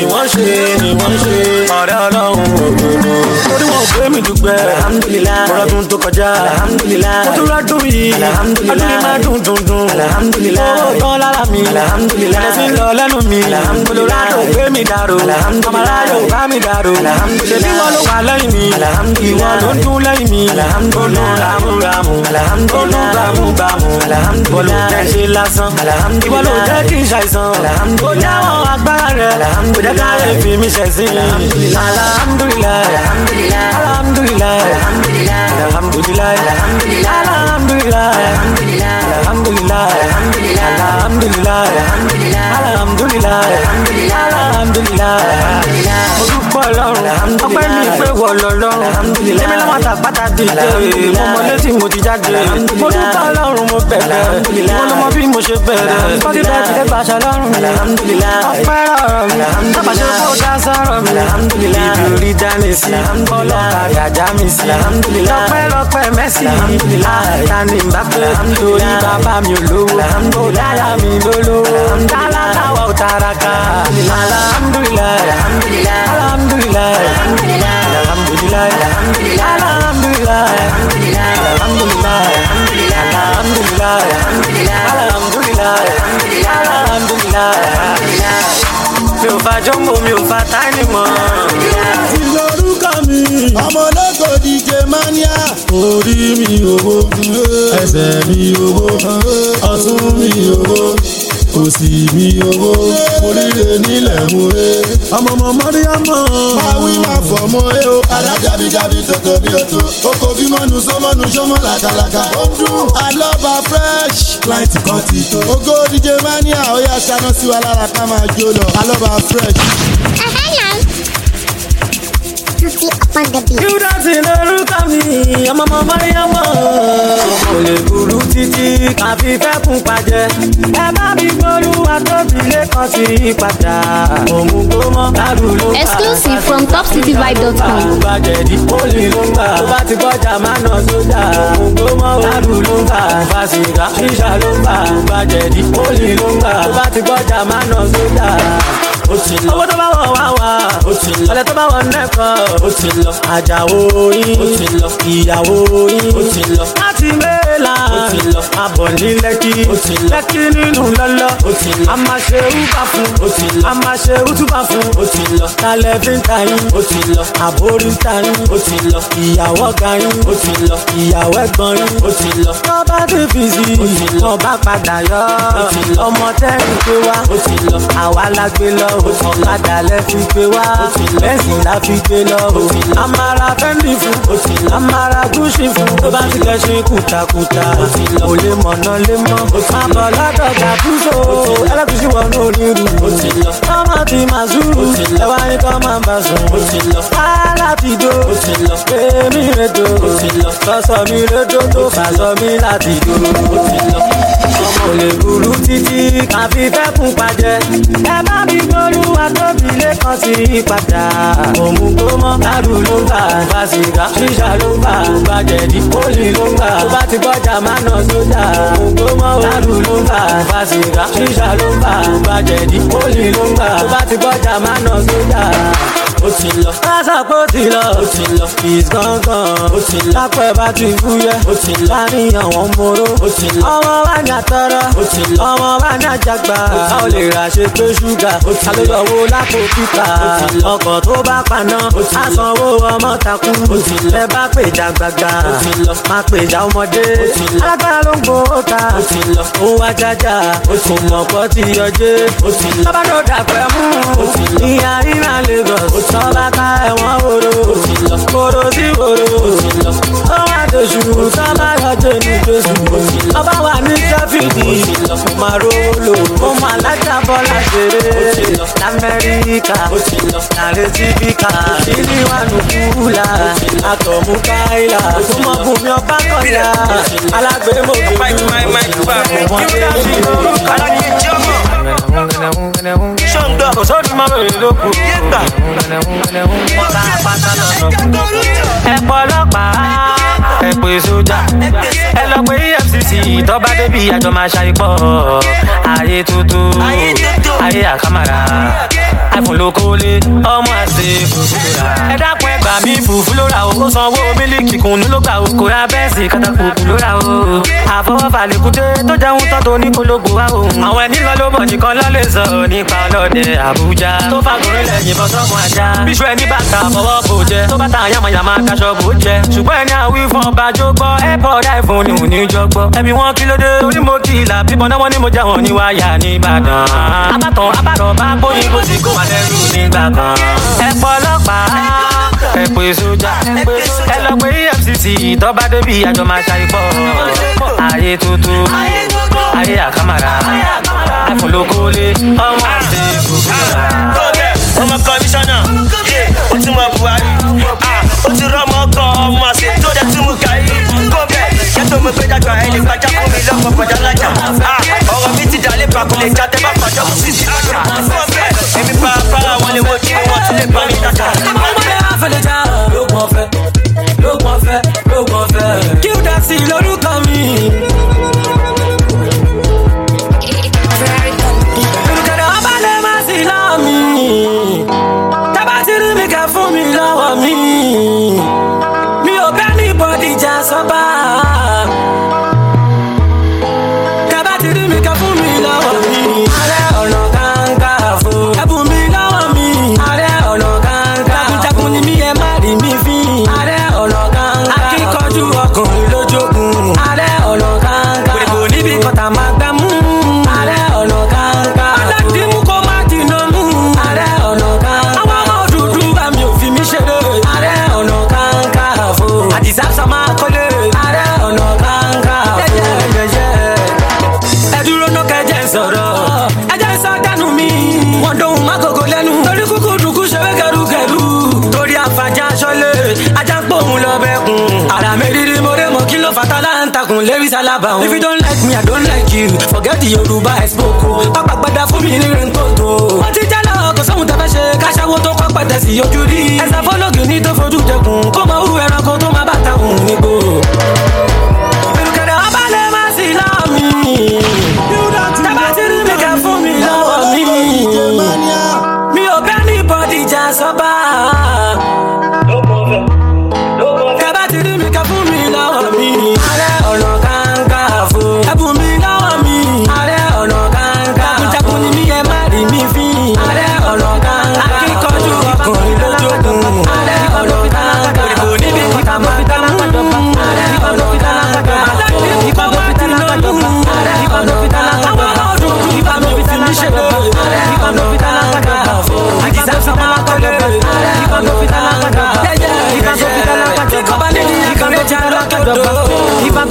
ọ̀rẹ́ Ọlọ́run òdodo. torí wọn gbé mi dúpẹ́ ọlọ́dún tó kọjá mo tún rọ́dún yìí ọdún yìí máa dùn owó tán lára mi ẹ̀sìn lọ lẹ́nu mi olùrádò gbé mi dàrú ọmọláyò bá mi dàrú ṣèbí wọn ló wà lẹ́yìn mi ìwọ ló ń dún lẹ́yìn mi olú ràmúràmù olú gbàmúgbàmù bọ́lú jẹ́ ṣe lásán ìwọ ló jẹ́ kí n ṣàìsàn ó jáwọ́ agbára rẹ̀ kò jẹ́ ká lè fi mi ṣẹ̀sín alhamdulilayi alhamdulilayi alhamdulilayi alhamdulilayi alhamdulilayi alhamdulilayi mo dúpọ̀ Ọlọ́run ọpẹ́ mi pé wọ̀ lọ́lọ́run èmi lọ́wọ́ àtàpátá dìde mo mọ létí mo ti jáde mo dúpọ̀ Ọlọ́run mo bẹ̀rẹ̀ mo lọ mọ bí mo ṣe bẹ̀rẹ̀ bọ́dí bẹ́ẹ̀ ti dẹ́gbà aṣọ lọ́rùn mi ọpẹ́ ọ̀rọ̀ mi bàbá ṣe kó dá sọ̀rọ̀ mi ìbírí dání sí ọlọ́kadà já mi sí lọ́pẹ́ mẹ́sì àtàní Mbappé torí bàbá mi olówó dáyà mi lólówó tálákàwọ̀ òtàràkà alhamdulilayi alhamdulilayi alhamdulilayi alhamdulilayi alhamdulilayi alhamdulilayi alhamdulilayi mi ò fa jọ́mbò mi ò fa táìní mọ́. Kí lorúkọ mi? ọmọ ológo DJ Mania. Orí mi owó, ẹsẹ̀ mi owó, ọ̀tún mi owó, òsì mi owó, oríire nílẹ̀ mú e. Ọmọ Mọ́ríámọ̀. Máa wí máa fọ̀ mọ́ ẹ o. Àrá jábíjábí tòtò bí o tó. Oko bí mọ́nu sọ́mọ́nu sọ́mọ́ làkàlàkà. Ó ń dún. Alọ́ba fresh. Client kan ti tó. Ògo DJ Mania ó yá ṣáná sí wa lára ká máa jó lọ. Alọ́ba fresh. Júdásì lórúkọ mi, ọmọ Mọ́ríámọ̀. Kò lè burú títí káfí fẹ́ kún pàjẹ́. Ẹ bá mi gbólúwa tóbi lẹ́kọ̀ọ́ kan ti yí padà. Òmùgbò mọ́ dàrú ló ń bá. Exclusive from topcityvibe.com. Bàjẹ́dì pólì ló ń bá. Tó bá ti kọjá máa nà sójà. Òmùgbò mọ́ dàrú ló ń bá. Fàṣìgá ṣíṣà ló ń bá. Bàjẹ́dì pólì ló ń bá. Tó bá ti kọjá máa nà sójà. Owó tó bá wọ̀ wá wá. Ọ̀lẹ́ tó bá wọ̀ nẹ́kọ̀ọ́. Àjàwó yín. Ìyàwó yín. Láti mẹ́la. Abọ̀ ní Lẹ́kì. Lẹ́kì nínú lọ́lọ́. A máa ṣe úbà fún. A máa ṣe útúbà fún. Talẹ̀ fi ń ta yín. Àbórí ń ta yín. Ìyàwó ga yín. Ìyàwó ẹ̀gbọ́n yín. Tọ́ba ti fi sí. Tọ́ba padà yọ. Ọmọ tẹ́rìn pé wá. Àwa la gbé lọ. Ọ̀kadà lẹ fi gbé wá. Bẹ́ẹ̀sì la fi gbé lọ. Amara fẹ́ndì fún. Amara gúúsì fún. Tó bá ti kẹ́sìn kùtàkùtà. Kò lè mọ̀nà lè mọ́. Máa bọ̀ lọ́dọ̀ gàdúgbò. Ẹlẹ́gùsì wọnú onírú. Ọmọ ti máa zúrù. Ẹwà ní kọ́ máa bá sùn. Láti dó. Èmi rètò. Sọ́sọ́ mi rédò tó fàṣọ mi láti dó. Ọmọ lè burú títí kàfi fẹ́ kún pàjẹ́. Ẹ bá mi gbólúwa tóbi lẹ́kàn sí ìpadà. Òmùgbò mọ́ dàrú ló ń bà. Fàṣìgá ṣíṣà ló ń bà. Bàjẹ́dì pólì ló ń bà. Tó bá ti kọjá máa nà sójà. Òmùgbò mọ́ dàrú ló ń bà. Fàṣìgá ṣíṣà ló ń bà. Bàjẹ́dì pólì ló ń bà. Tó bá ti kọjá máa nà sójà. Ó ti lọ. Pásá ti lọ. Is gángan. Lápẹ́ bá ti fúyẹ́. Láàrin àwọn moro. Ọmọ wa ní àtọ́rọ́. Ọmọ wa ní àjàgbá. A ò lè rà ṣe pé ṣúgà. Àlóyọ̀wò lápò pípa. Ọkọ̀ tó bá paná. Àsanwó ọmọ takú. Ẹ bá pèjà gbàgbà. Má pèjà ọmọdé. Alágbára ló ń gbòó ta. Ó wá jájà. Kò mọ̀ pọ̀ ti yọjé. Bàbá ló dàpẹ́ mú. Ìyá ìrà Lagos. Tọ́ba ká ẹ̀wọ̀n wòrò. Kòrò sí wòrò. Ó wá dòṣù. Tọ́ba yọjé ní Jésù. Ọba wà ní Sẹ́fìdì. Mo máa rólò. Mo máa lájà bọ́lá ṣeré. L'Amẹ́ríkà. Nàrètífíkà. Ìlú wa nù kúlà. Àtọ̀mú káìlà. Tó mọ bùnmi ọba kọ̀yà. Alágbé mo gbé mi. Ṣọ́ndọ̀ kò sóòdù máa bẹ̀rẹ̀ lóko. Ọ̀tá pátá lọ́nà. Ẹ̀pọ̀ ọlọ́pàá. Ẹ̀pẹ̀ sójà. Ẹ lọ pé EFCC tọ́ba débi àjọ máa ṣàìpọ̀. Ayé tuntun. Ayé àkàmàrà. iPhone ló kólé. Ọmọ àti fùfú lóra. Ẹ dákun ẹ gbà mí fùfú lóra o. Ó sanwó mílíkì kùnú ló gbà o. Kò ra bẹ́ẹ̀sì kátàkùkù lóra o. Àfọwọ́fà lèkúté tó jẹun tán tó ní kólógbò wá o. Àwọn ẹni lọ ló mọ̀ nìkan lọ́ lè sọ nípa ọlọ́dẹ Àbújá. Tó fàgùnrin lẹ̀ yìnbọn sọ́gun ajá. Bíṣu ẹni bàtà fọwọ́ bò jẹ. Tó bàtà yàmàyàmà kaṣọ bò jẹ. Ṣùgbọ́n ẹni àwí fún ọba jó gbọ́. Airpod iPhone ò ní jọ gbọ́. Ẹ̀mí wọn kí ló dé? Orí mo kìlà bíbọn náà wọ́n ní mo já wọn ní wáyà ní Ìbàdàn. Abátọ̀ bá gbóyin kó sì kó wà lẹ́rù nígbà kan. Ẹ̀pọ̀ ọlọ́pàá. Ẹ̀pẹ̀ sójà. Ẹ lọ pé EFCC tọ́ba débi àjọ máa ṣàìpọ̀. Ayé tuntun. Ayé àkàmàrà. iPhone ló kólé. Ọmọ àti fùfú lóra. Ọmọ kọmíṣánná, ó ti mọ Buhari. Ó ti rọ́mọ kan ọmọ àṣẹ tó dẹ̀ tún mú gàrí. Kó bẹ̀, kẹ́tọ́ mo gbé dàgbà ẹ̀ lè gbàjà fún mi lọ́kọ̀ pọ̀jà lájà. Ọ̀rọ̀ mi ti dàlẹ́ pàkúlẹ̀ já tẹ́ bá pàjọ́ kù sí ìṣúná. Kó bẹ̀, èmi pàápàá wọn lè wojú wọn tún lè bá mi dàgbà. Ọmọdé àfẹlẹ̀ já lóògùn ọ̀fẹ́, lóògùn ọ̀fẹ́, lóògùn ọ̀fẹ́. Kí ó dá sí lórúkọ mi. Olùkẹ́dẹ̀ ọba lè má sí lọ́wọ́ mi. Tábà ti rí mi kẹ́ fún mi lọ́wọ́ mi. Mi ò bẹ́ ní bọ́dì jà sọ́ba. Tábà ti rí mi kẹ́ fún mi lọ́wọ́ mi. Ààrẹ ọ̀nà kakanfò. Ẹ̀bùn mi lọ́wọ́ mi. Ààrẹ ọ̀nà kakanfò. Jagunjagun ni mí ẹ má rí mi fín. Ààrẹ ọ̀nà kakanfò. Akíkanjú ọkùnrin lójókun. Ààrẹ ọ̀nà kakanfò. Gbèdégbò níbi kọ́tà máa gbá mú. Ààrẹ ọ̀nà kakanfò. Aládìmú kó má dìnnà mú. Ààrẹ ọ̀nà kakanfò. Àwọn ọmọ dúdú bá mi ò fi mí ṣeré. Ààrẹ ọ̀nà kakanfò. Àdìsá sọ máa kọ́lé. Ààrẹ ọ̀nà kakanfò. Ẹ dúró ná kẹjẹ sọ̀rọ̀. Ẹjẹ sọ dánú mi. Wọ́n dóhùn má gògó lẹ́nu. Torí kúkú dùkú ṣe wé kẹrùkẹrù. Torí àfàjà aṣọ́lé. Ajá ń pòun lọ bẹ́kùn. Àrà mi rírí mo ré mọ́ kí ló fata láǹtakùn lérí sálábà. If you don't like me, I don't like you. Forget the Yorùbá I spoke. Pápá gbádá fún mi ní rẹ̀ńkòtò.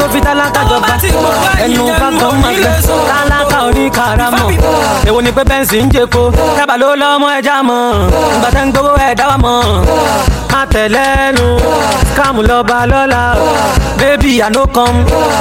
tó fi tálákà jọba ẹnu bá gan máa gbẹ tálákà oníkàràmọ̀ èwo ni pé bẹ́ǹsì ń jẹ́ko dábàá ló lọ́mọ ẹja mọ̀ ìgbà tẹ́ ń gbowó ẹ̀ dáwà mọ̀ má tẹ̀lẹ́nu káàmù lọ́ba lọ́la baby I no come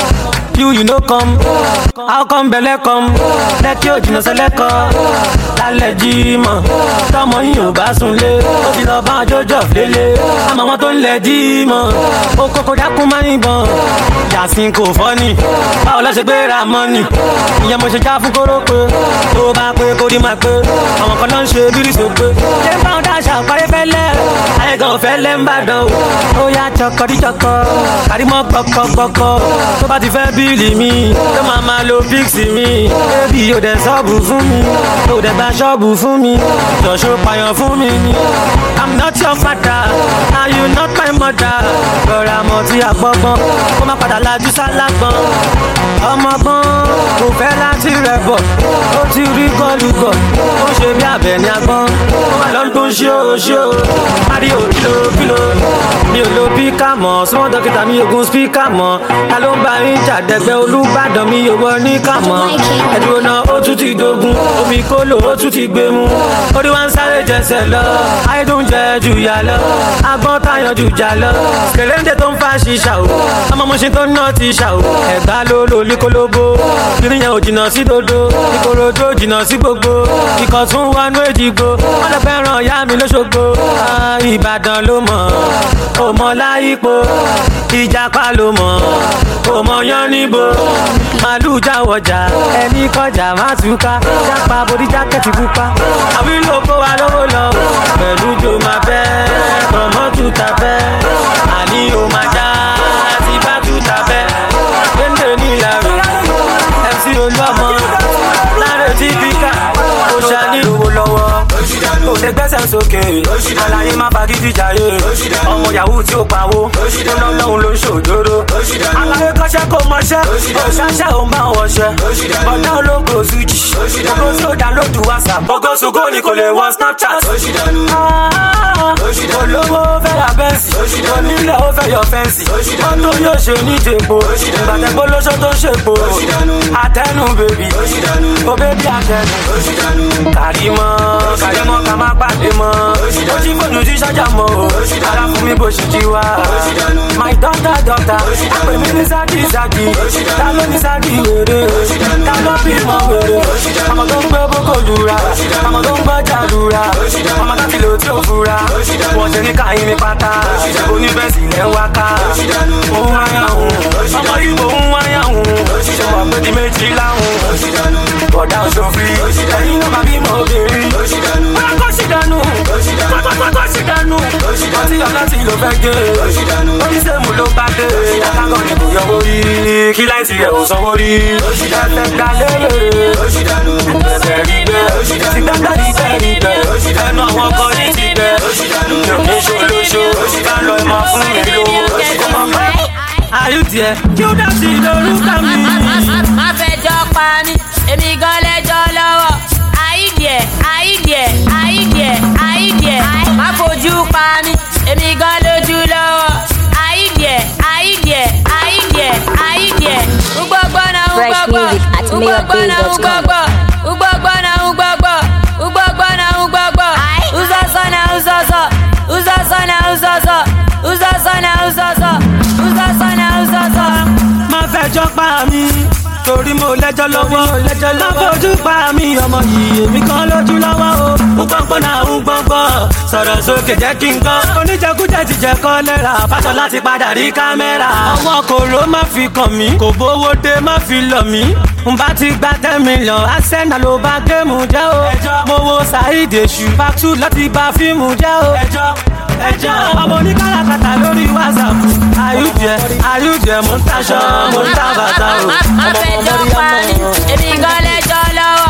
you no come how come belle come lẹ́kí òjìnà sẹ́lẹ̀kọ́ lálẹ́ jímọ̀ tọmọ yìí ò bá sunlé ó ti lọ bá jọjọ lélẹ̀ àmọ́ wọn tó ń lẹ̀ jímọ̀ ó kókó dákún máa ń yìnbọn yàsín kò fọ́nì báwo lọ́ ṣe gbé ra mọ́nì ìyẹn mo ṣe já fún kórópè tó bá pé kó rí máa pé àwọn kan náà ń ṣe bírí sópé ṣé báwọn dáṣà parí fẹ́lẹ́ ayé gan fẹ́lẹ́ ń bàdàn ó yá chọkọdíchọkọ kàrímọ́ gbọkọgbọkọ tó bá ti fẹ́ bíìlì mi tó máa lo píksì mi bébí ò dẹ̀ sọ́ọ̀bù fún mi ò dẹ̀ gba ṣọ́ọ̀bù fún mi jọ̀ṣọ́ payàn fún mi ni I'm not your father and you not my mother rọra mọ̀ tí a gbọ́gbọ́n kó má padà lajú sálágbọ́n ọmọgbọ́n kò fẹ́ láti rẹ̀ bọ̀ ó ti rí gọ́lùgọ̀ ó ṣe bí abẹ ní agbọ́n ó má lọ ń gbọ́n ṣó mario kìló mi ò lo píkà mọ́ súnmọ́ dókítà mi ògùn spíkà mọ́ ta ló ń bá yín jàdẹ́gbẹ́ olúbàdàn mi ò wọ ní kàmọ́ ẹ̀dùn náà ó tún ti dogun omi kólò ó tún ti gbé mu orí wa ń sáré jẹsẹ̀ lọ ayédùn jẹ jù yà lọ agbọ́n táyàn jù jà lọ kèléńdé tó ń fa ṣìṣà o ọmọ mọ̀ṣin tó ń ná ti ṣà o ẹ̀gbá ló lò líkólóbó kiri yẹn ò jìnnà sí dodo ìkòròdó jìnnà sí gbogbo ikọ̀ tún wọnú èjìgbò wọ́n lọ fẹ́ràn ìyá mi lóṣogbo ìbàdàn ló mọ̀ ò mọ̀ láyípo ìjàpá ló mọ̀ ò mọ̀ yán níbo màlúù jáwọjà ẹni kọjá má túká jápa borí jákẹ́tì pupa àwílò kó wa lówó lọ pẹ̀lú jò máa fẹ́ ọmọ tuta fẹ́ àní ò máa já ti bá tuta fẹ́ gbẹ́ndé nílàró MC olúọmọ láre tí píkà kò ṣàní owó lọ́wọ́ kò lè gbẹ́sẹ̀ sókè àlàyé má fagídí jayé ọmọ yahoo tí ó pawó lọ́lọ́hún ló ń ṣòjóró àlàyé kọ́ṣẹ́ kò mọṣẹ́ òṣàṣẹ́ ò máa wọṣẹ́ bọ̀dá ológo suji ògo tí ó dánlódù whatsapp ògo ṣògo ni kò lè wọ snapchat olówó fẹ́ ra bẹ́ǹsì onílẹ̀ ó fẹ́ yọ fẹ́ǹsì mọ́tò yóò ṣe ní jèpo ìgbàtẹ́gbó lóṣó tó ń ṣèpo àtẹnu bèbí ó bèbí àtẹnu kàrímọ́ ká má pàdé mọ́ ó jí fóònù tí ṣájà mọ́ o ara fún mi bó ṣe jí wá my daughter àpè mi ní sáàkì ta ló ní sáàkì wèrè ta ló bí mọ́ wèrè ọmọ tó ń gbé bókò lura ọmọ tó ń gbọ́jà lura ọmọ láti lò tí ó fura wọ́n ṣe ní káyín ní pátá oníbẹ̀sì lẹ́ wá ká òun wáyà òun ọmọ ìbò òun wáyà òun ṣe wà pé di méjì láhùn bọ̀dá òṣòfin ẹ̀yìn náà máa bímọ obìnrin kó sì dánú ọtí ọ̀la tí ló fẹ́ gé oníṣẹ́mu ló bá dé akágọ́ ni kò yọwọ́ rí kí láìsí ẹ̀ ò sanwó rí ẹ̀fẹ̀ gbà lélẹ̀ ẹ̀fẹ̀ rí bẹ́ẹ̀ ti gbàgbà rí bẹ́ẹ̀ rí bẹ́ẹ̀ ẹnu àwọn ọkọ ní ti bẹ́ẹ̀ yóò ṣolóṣo ká lọ ìmọ̀ fún mi lówó ayúdìẹ kí ó dá sí lórúkọ mi. má fẹjọ́ pa mí èmi gan lẹ́jọ́ lọ́wọ́ àìdíẹ̀ má fojú pa mí èmi gan lójú lọ́wọ́ àìdíẹ̀ ugbọ́gbọ́ na ugbọ́gbọ́ uzọ́sọ́ má fẹjọ́ pa mí torí mo lẹ́jọ́ lọ́wọ́ má fojú pa mí ọmọ yìí èmi kan lójú lọ́wọ́ o gbọ́ngbọ́n náà ń gbọ́ngbọ́n sọ̀rọ̀ sókè jẹ́ kí n gbọ́ oníjẹkújẹ ti jẹ kọ́ lẹ́ra fásọ láti padà rí kámẹ́rà ọmọ kòró má fi kàn mí kò bówó dé má fi lọ̀ mí n bá ti gba 10 million Arsenal ló bá géèmù jẹ́ o mo wo Saheed Èṣù Fatu láti bá fíìmù jẹ́ o ẹjọ́ ọmọ oníkàràkàtà lórí WhatsApp ayúdìẹ mo ń taṣọ mo ń ta bàtà o má fẹjọ́ pa mí èmi gan lẹ́jọ́ lọ́wọ́.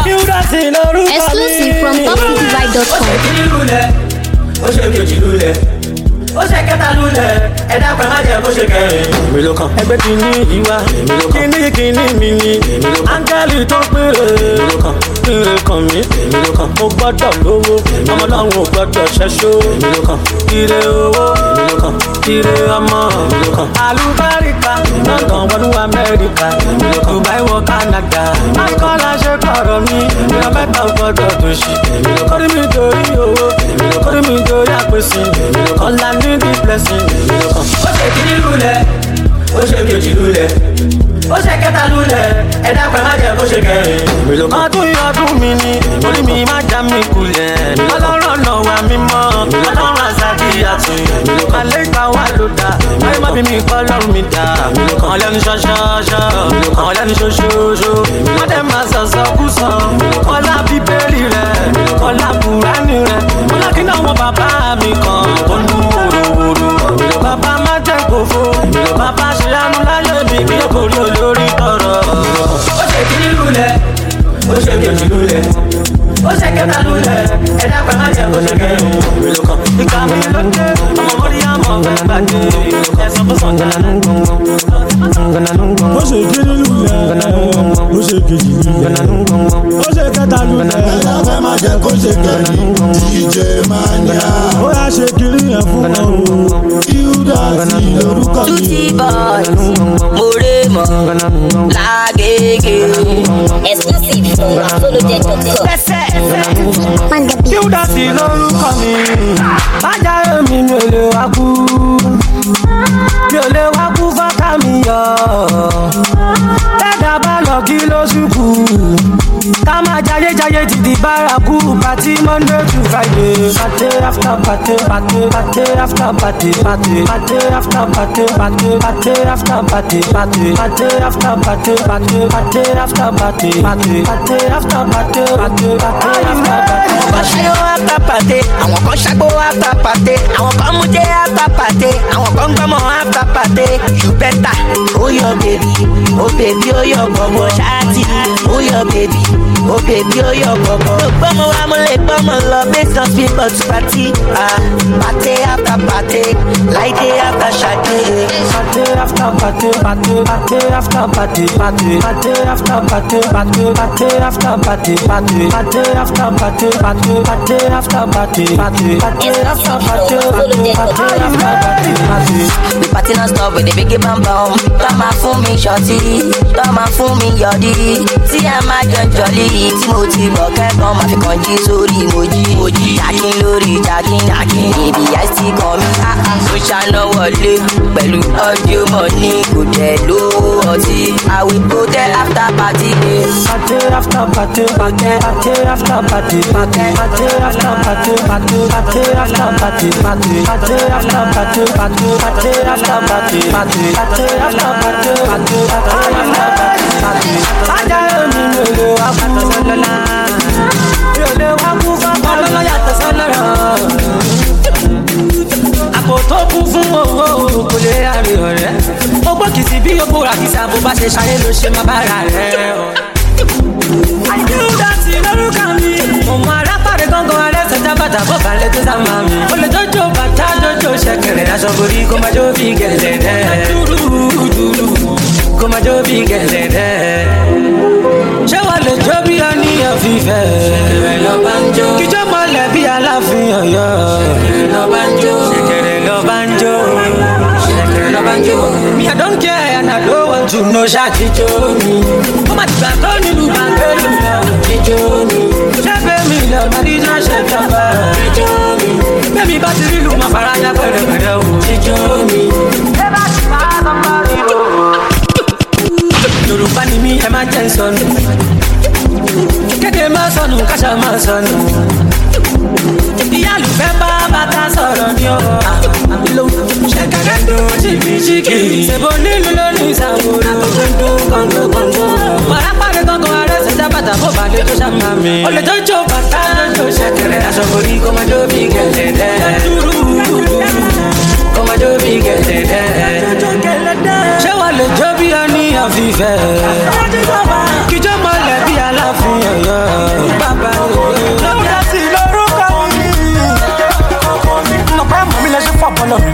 Exclusive from topcityvibe.com. ó ṣe kejì lulẹ̀ ó ṣe kẹta lulẹ̀ ẹ̀dá pẹ̀ má jẹ́ kó ṣe kẹrin. èmi ló kàn. ẹgbẹ́ kìíní ìwà kìíní mi ni áńgẹ́lì tó péré péré kàn mí. mo gbọ́dọ̀ lówó ọmọ náà ò gbọ́dọ̀ ṣẹ́ṣó. ire owó ire ọmọ alùbáríkà london wọnú amẹ́ríkà dubai wọ canada. akọ́lá ṣe kọ̀rọ̀ mi ìran mẹ́ta ò gbọ́dọ̀ tó ṣì. kórìí mi torí owó kórìí mi torí àpèsè ọ̀la ní the blessing. ó ṣe kìíní lulẹ̀ ó ṣe kejì lulẹ̀ ó ṣe kẹta lulẹ̀ ẹ̀dá pẹ̀ má jẹ́ kó ṣe kẹrin. ọdún mi ni orí mi má já mi kulẹ̀. ọlọ́run náà wà mí mọ́ ọlọ́run àzàdí àtúnyẹ̀. àlégbà wà ló dá ayé má bí mi kọ́ lọ́run mi dá. àwọn lẹ́nu ṣọ́ṣọ́ṣọ́ àwọn lẹ́nu ṣoṣooṣo wọ́n dẹ̀ máa sọ̀sọ̀ kú sọ. ọlá bíbélì rẹ̀ ọlá kùránì rẹ̀ ọlá kí náà wọn bàbá mi kan tó ń dún wòròwòrò. bàbá má jẹ́ kófó bàbá ṣe àánú láyé mi kí yóò kórè olórí tọrọ. ó ṣe kìíní lulẹ̀ ó ṣe kejì lulẹ̀ ó ṣe kẹta lulẹ̀ ẹ̀dá pẹ̀ má jẹ́ kó ṣe kẹrin. ìka mi ló dé ọmọ mọ́rí àmọ́ fẹ́ gbàgbé ẹ̀sọ́ fún sọ̀tà. ó ṣe kìíní lulẹ̀ ó ṣe kejì lulẹ̀ ó ṣe kẹta lulẹ̀ ẹ̀dá pẹ̀ má jẹ́ kó ṣe kẹrin. DJ Mania ó yà ṣe kìíní yẹn fún ọ. Qdotty lórúkọ mi. Tutti boys Moremo Lagege Exclusive from solojet.com. Qdotty lórúkọ mi. Bájà èmi mi ò lè wá kú. Mi ò lè wá kú fọ́tà mi yọ. Tẹ́gà bá lọ kí ló ṣùkú. Ká máa jayé dìdì bárakú. Party Monday to Friday. Party after party, party after party, party after party, party after party, party after party, party after party, party after party, party after party. Àwọn kan ṣayó after party, àwọn kan ṣàgbó after party, àwọn kan mú jẹ́ after party, àwọn kan gbọ́mọ after party. You better, oh your baby, oh baby, oh your bobo ṣáàtì, oh your baby, oh baby, oh your bobo. Mo gbọ́mọ wa mo lè gbọ́mọ lọ based on people to party, party after party, like day after Shade. Party after party, party after party, party after party, party after party, party after party, party after party, party after party, party. The party non stop with the big bam bam. Tọ́mà fún mi ṣọtí, tọ́mà fún mi yọ̀dí. Tí a máa jọ jọ̀lí, tí mo ti mọ̀ kẹ́kọ̀ọ́ máa fi kàn jí sórí mojí. Jackin lórí jackin, baby I still kàn mí. Mo ṣáná wọlé pẹ̀lú audio money, kò jẹ́ ló ọtí. I will go there after party. Party after party, party after party, party after party, party after party, party after party, party after party, party after party, party after party. Bájà èmi mi ò lè wá kú. Mi ò lè wá kú fọ́pọ́ lọ́lọ́ yàtọ̀ sọ́lọ́rọ̀. Àpò tó kú fún owó kò lè rárí ọ̀rẹ́. Ogbó kìsì bí ogbó ràkìsà bó bá ṣe ṣayé ló ṣe máa bára rẹ̀. Qdotty lórúkọ mi. Mo mọ arápàdé gángan alẹ́sẹ̀ jábàtà bó balẹ̀ tó sá máa mi. Olè jọjọ bàtà jọjọ ṣẹ̀kẹ̀rẹ̀ aṣọ borí kó máa jó bí gẹ̀lẹ́dẹ́. Kó máa jó bí gẹ̀lẹ́dẹ́. Ṣé wàá lè jó bí ọníyàn fífẹ́? Ṣẹ̀kẹ̀rẹ̀ lọ bá ń jó. Kíjọ́ mọ́lẹ̀ bí Aláàfin Ọ̀yọ́. Ṣẹ̀kẹ̀rẹ̀ lọ bá ń jó. Ṣẹ̀kẹ̀rẹ̀ lọ bá ń jó. Ṣẹ̀kẹ̀rẹ̀ lọ bá ń jó. Me I don't care and I don't want to know ṣáàtìjọ́ mi. Ó máa ti gbà tó nílùú bàńkẹ́lì lọ. Jíjọ́ mi. Ṣé bẹ́ẹ̀mi lọ Màdíjà ṣèjọba? Jíjọ́ mi. Bẹ́ẹ̀mi bá ti rí ìlú máa fara ya pẹ̀rẹ̀pẹ̀rẹ̀ o. Jíjọ́ mi. Ṣé bá ti máa lọ bá rí o? Yorùbá ni mí ẹ máa jẹ́ sọnù. Kéde máa sọnù káṣá máa sọnù. Ìyá àlùfẹ́ bá bàtà sọ̀rọ̀ ní ọ̀rọ̀ àbílò. Ṣẹ̀kẹ̀rẹ̀ dùn jìbìjìkì. Ṣèbó nílùú lónìí ìsàwòrò. Dundun kọ̀ǹgọ̀. Màrá pàdé kọ̀ǹgọ̀ ààrẹ ṣẹ̀dá bàtà bó balẹ̀ tó ṣàmà mi. Olè jọjọ bàtà jọjọ ṣẹ̀kẹ̀rẹ̀. Aṣọ borí kó máa jó bí gẹ̀lẹ́dẹ́. Kó máa jó bí gẹ̀lẹ́dẹ́. Ṣé wàá lè jó bí ọníyàn fífẹ́? Kíjọ́ mọ́lẹ̀ bí Aláàfin Ọ̀yọ́. Bàbá Qdotty lórúkọ mi. Ọ̀pẹ́ mọ̀ mi lẹ ṣe fọ́ ọ̀pọ̀lọ́ mi.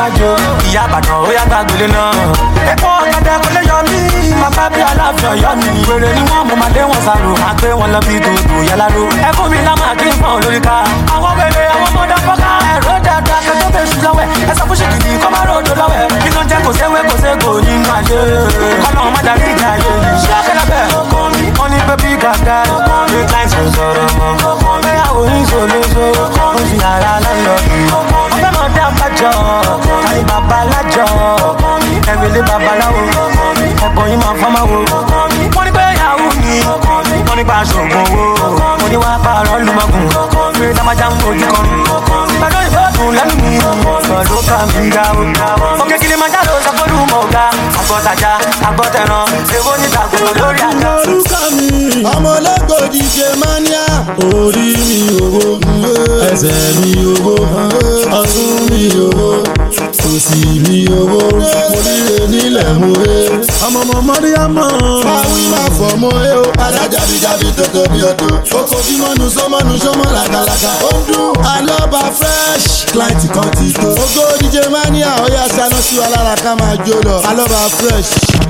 àjò ìyá àbàdàn ó yá gbàgbélé náà. ẹ̀kọ́ ọ̀gẹ̀dẹ̀ kò lè yọ mí bàbá bí aláàfin ọ̀yọ́ mi. wèrè ni wọ́n mú màdé wọn sàrò máa gbé wọn lọ bí dòdò yáláró. ẹ̀kọ́ mi lá máa kí n pọ̀n lórí ká. àwọn wèrè àwọn mọ́dọ̀ fọ́ká ẹ̀rọ dáadáa kẹ́tọ́ bẹ́ẹ̀ ṣù lọ́wẹ̀. ẹ sọ fún ṣèkìtì kọ́ máa ròdò lọ́wẹ̀. kí ló ń jẹ́ kò séwé kò ségò nínú ayé. ọlọ́run má darí ìjà ayé yìí. ṣé akẹ́lẹ́ bẹ́ẹ̀ wọ́n ní bébí gàgà ní client ń sọ̀rọ̀ mọ́. bẹ́yàwó ní ìṣòlóṣo ó fi ara láyọ̀ yìí. wọ́n fẹ́ mọ̀ dá bàjọ́ àyè bàbá lájọ́ ẹ̀rẹ̀lẹ̀ babaláwo ẹ̀bọ̀ yìí máa fọ́mọ́ wo. wọ́n ní bẹ́yàwó ni wọ́n ní bá aṣọ́gun owó wọ́n ní wá pààrọ̀ lùmọ̀gùn fèrè dámájá ń fojú kan. pẹ̀lú ìbọ̀dùn lẹ́nu mi sọ̀rọ̀ ká mi ga o. òkè kìlì máa jáde òṣàkóso mọ̀ ọ̀gá àgbọ̀tajà àgbọ̀tẹ̀ràn èwo ní ìtàkùn lórí àjà. ọmọ ọlọ́gbọ̀n DJ Mania. orí mi owó ẹsẹ̀ mi owó ọdún mi owó òsì mi owó oríire nílẹ̀ mo ré ọmọ mọ́ríyámọ́. máwí máa fọ̀ mọ́ ẹ o. alájàbíjàbí tó tóbi ọ̀tọ̀. oko bí mọ́nu sọ́mọ́nu sọ́mọ́ làkàlàkà. ó ń dún alọ́ba fresh. client kan ti tó. Ògo DJ Mania ó yá ṣáná sí wa lára ká máa jó lọ. alọ́ba fresh.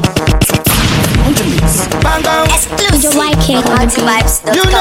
Exclusive YK You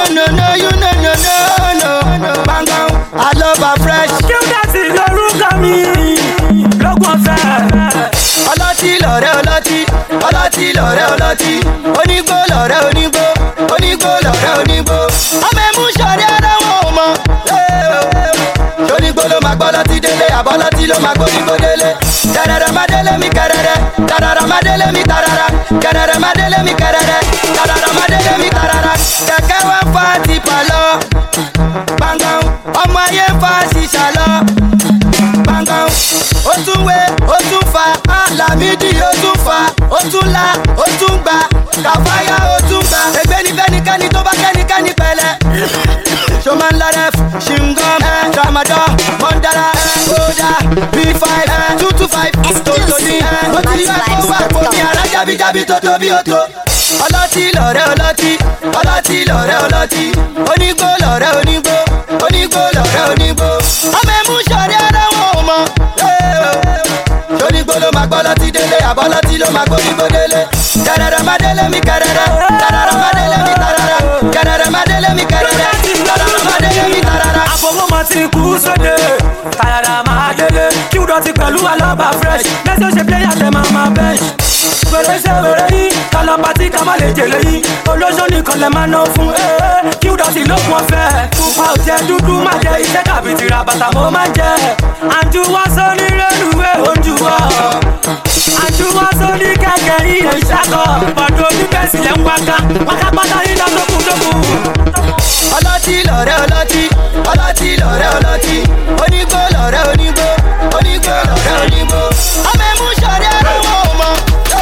know. Bang down. alọ́ba fresh. kí ó dàtí lórúkọ mi lógún ọ̀fẹ́. ọlọ́tí lọ̀rẹ́ ọlọ́tí ọlọ́tí lọ̀rẹ́ ọlọ́tí onígbó lọ̀rẹ́ onígbó onígbó lọ̀rẹ́ onígbó ọmọ ẹ̀mú sọ̀rẹ́ ara wọn ò mọ̀ onígbó ló máa gbọ́ lọ́tí délé àbọ̀lọ́tí ló máa gbónígbó délé kẹrẹrẹ má délé mi kẹrẹrẹ tarara má délé mi tarara kẹrẹrẹ má délé mi kẹrẹrẹ tarara má délé mi tarara kẹ̀kẹ́ wá fa tipa lọ gbàngàn ọmọ ayé fa ṣìṣà lọ gbàngàn ó tún wé ó tún fa Lámídì ó tún fa ó tún la ó tún gbà Kàfáyà ó tún gbà ègbé ní fẹ́nikẹ́ni tó bá kẹ́nikẹ́ni pẹ̀lẹ́ ṣọman laref ṣingom tramadol mọ́ndàlá kódà b5 225 tòtòní ó ti yọ ẹ̀kọ́ wà kó ní ara jábíjábí tó tóbi ó tó. ọlọ́tí lọ̀rẹ́ ọlọ́tí ọlọ́tí lọ̀rẹ́ ọlọ́tí onígbó lọ̀rẹ́ onígbó onígbó lọ̀rẹ́ onígbó ọmọ ẹ̀mú sọ̀rẹ́ ara wọn ò mọ̀ onígbó ló máa gbọ́ lọ́tí délé àbọ̀lọ́tí ló máa gbónígbó délé kẹrẹrẹ má délé mi kẹrẹrẹ tarara má délé mi tarara kẹrẹrẹ má délé mi kẹrẹrẹ tarara má délé mi tarara. àfọwọ́ máa ti kú sóde tarara máa délé kí wúdọ̀ ti pẹ̀lú alọ́ba fresh lẹ́sẹ̀ ṣe pléyà tẹ máa bench. wèrè ṣe wèrè yín kálọ̀ pàtí ká má lè jèlè yín olóṣó nìkan lè máa ná fún kí wúdọ̀ sì lókun ọ̀fẹ́ pupa ò jẹ dúdú má jẹ iṣẹ́ tàbí tìrà bàtà mo máa jẹ àjùwọ́ sórí rélùwé òǹjùwọ́ àjùwọ́ sórí kẹ̀kẹ́ iye ìṣàkọ́ ọ̀dọ̀ oníbẹ̀ sílẹ̀ ń wáká wáká pátá yín lọ tókùtókù. ọlọ́tí lọ̀rẹ́ ọlọ́tí ọlọ́tí lọ̀rẹ́ ọlọ́tí onígbó lọ̀rẹ́ onígbó onígbó lọ̀rẹ́ onígbó ọmọ ẹ̀mú sọ̀rẹ́ ara wọn ò mọ̀.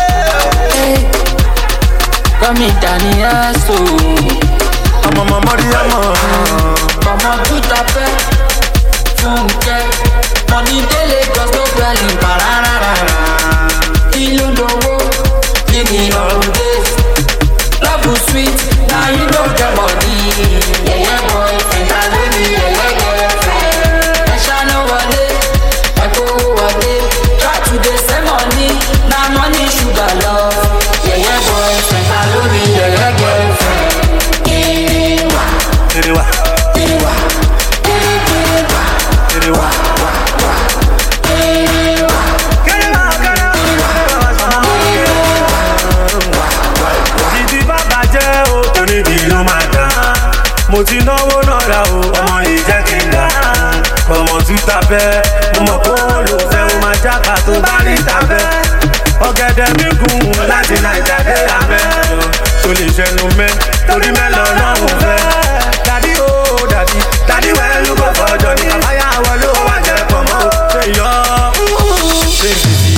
Kọ́mi dání ẹ̀sọ́ ọmọ mọ́ríyámọ́ ọmọ dúdà fẹ́ fúnkẹ́ mọ̀ní délé gọ́sọ́ pẹ̀lú pàràràrà ìlú lówó níbi ọ̀rọ̀ days love sweet na you no get money yẹ̀yẹ́ boy ẹ̀ka lórí yẹ̀yẹ́ girlfriend ẹ̀ṣá ló wọlé ẹ̀kọ́ wọlé try to dey save money na money sugar love yẹ̀yẹ́ boy ẹ̀ka lórí yẹ̀yẹ́ girlfriend. Iriwa. Iriwa. Iriwa. mo ti náwó náírà o ọmọ ìjẹ́ kí n dà ọmọ túta fẹ́ mo mọ̀ kó wọ́n lò fẹ́ o máa jáka tó bá rí tàbẹ́ ọ̀gẹ̀dẹ̀ mi gùn láti nàìjà dé abẹ́ tó lè ṣẹnu mẹ́ torí mẹ́lọ lọ́hùn fẹ́ dàdí o dàdí wẹ́ẹ́lú kò fọjọ́ ní àbáyá wọlé ó wà jẹ́ pọ̀ mọ́ ṣe yọ ṣe sì sí.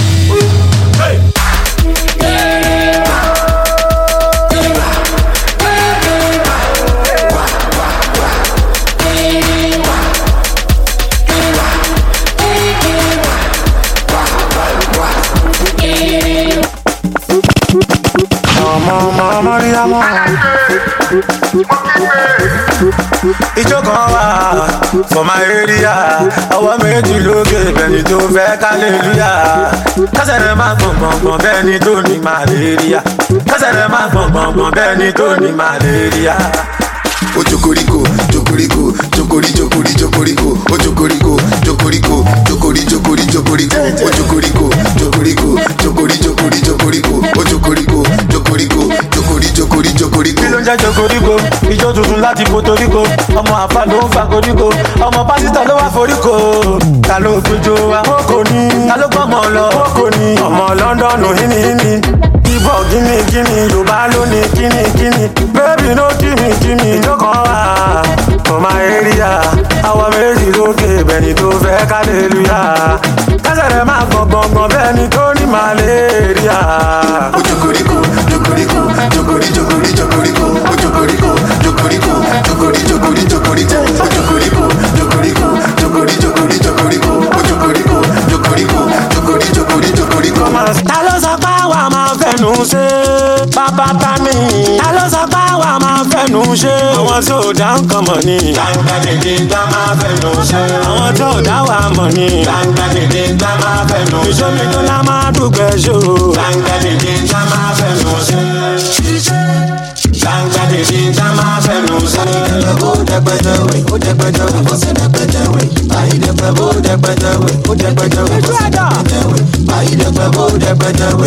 Mama, Maria, ìjó kan wà for my area. Ọwọ́ méjì lókè bẹ́ni tó fẹ́ kálélúyà. Kásẹ̀ rẹ̀ máa gbọ̀ngbọ̀ngbọ̀n bẹ́ni tó ní màlẹ́ríà. Kásẹ̀ rẹ̀ máa gbọ̀ngbọ̀ngbọ̀n bẹ́ni tó ní màlẹ́ríà. Ojokoriko, jokoriko, jokori, jokori, jokoriko. Ojokoriko, jokoriko, jokori, jokori, jokoriko. Ojokoriko, jokoriko, jokori, jokori, jokoriko. Ojokoriko, jokoriko, jokori, jokori, jokoriko. Kí ló ń jẹ́ jokoriko? Ijó tuntun láti Puerto Rico. Ọmọ àfa ló ń fa koríko. Ọmọ pásítọ̀ ló wá foríko. Ta ló gbójó wa? Kókò ní. Ta ló gbọ́mọ lọ? Kókò ní. Ọmọ London hínihíni. Ibọ̀ gíní Yorùbá ló ní kíní. Baby no kíni. Ijó kan wà for my area. Àwọn méjì lókè bẹ́ni tó fẹ́ kálélúyà. Kásẹ̀ rẹ̀ máa gbọ̀ngbọ̀ngbọ̀n bẹ́ni tó ní màlẹ́ríà. Ojokoriko, jokoriko, jokori, jokori, jokoriko. Ojokoriko, jokoriko, jokori, jokori, jokoriko. Ojokoriko, jokoriko, jokori, jokori, jokoriko. Ojokoriko, jokoriko, jokori, jokori, jokoriko. Ta ló sọ pé àwa máa fẹnu ṣe? Bàbá bá mi. Ta ló sọ pé àwa máa fẹnu ṣe? Àwọn tí ò dá nǹkan mọ̀ ni. Gbàǹgbà dèdè gbà máa fẹnu ṣe. Àwọn tí ò dá wà mọ̀ ni. Gbàǹgbà dèdè gbà máa fẹnu ṣe. Ìṣòmi tó lá máa dùgbẹ́ ṣó. Gbàǹgbà dèdè gbà máa fẹnu ṣe. Gbàǹgbà dèdè gbà máa fẹnu ṣe. Ó dẹ́gbẹ́jẹ́wé, ó dẹ́gbẹ́jẹ́wé, ó sì dẹ́gbẹ́jẹ́wé. Báyìí dẹ́gbẹ́ bó dẹ́gbẹ́jẹ́wé, ó dẹ́gbẹ́jẹ́wé, ó sì dẹ́gbẹ́jẹ́wé. Báyìí dẹ́gbẹ́ bó dẹ́gbẹ́jẹ́wé.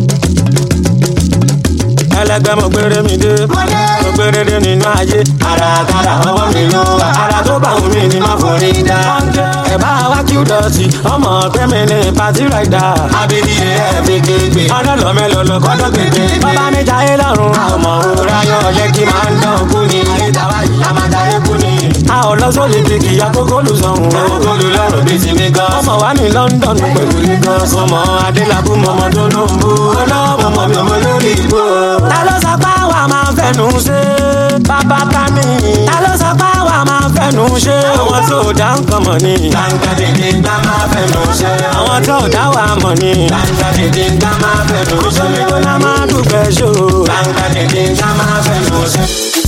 Ẹlẹgbẹ́ mo gbére mi dé, mo gbére dé nínú ayé. Àràkàrà ọwọ́ mi ló wà, àrà tó bá wù mí ni má forí dá. Ẹ̀bá wa kí ó dọ̀tí, ọmọ pẹ́mi ní pàtí ráìdá. Abidi ẹ̀ fi kéègbé, ọlọ́lọ́ mélòó kọ́dọ̀ gbègbè. Bàbá mi jayé lọ́rùn, ọmọ òwúrọ̀ ayọ̀ yẹ kí máa ń dán kú ni. Ayé tàwa yìí a máa jayé kú ni. A ò lọ sóòlì bí kì í ya kókólù sọ̀hún. Kókólù lọ́rùn bí ti mi gan. Ọmọ wa ní London pẹ̀lú Lagos. Ọmọ Adélabú mọ̀mọ́ tó ló ń bú. Ọlọ́mọ mọ̀ mi ọmọ lórí ìgbó. Ta ló sọ pé àwa máa fẹnu ṣe? Bàbá bá mi. Ta ló sọ pé àwa máa fẹnu ṣe? Àwọn tí ò dá nǹkan mọ̀ ni. Gbàǹgbà dèdè gbà máa fẹnu ṣe. Àwọn tí ò dá wà mọ̀ ni. Gbàǹgbà dèdè gbà máa fẹnu ṣe. Ìṣòmi tó lá máa dùgbẹ́ ṣó. Gbàǹgbà dèdè gbà máa fẹnu ṣe.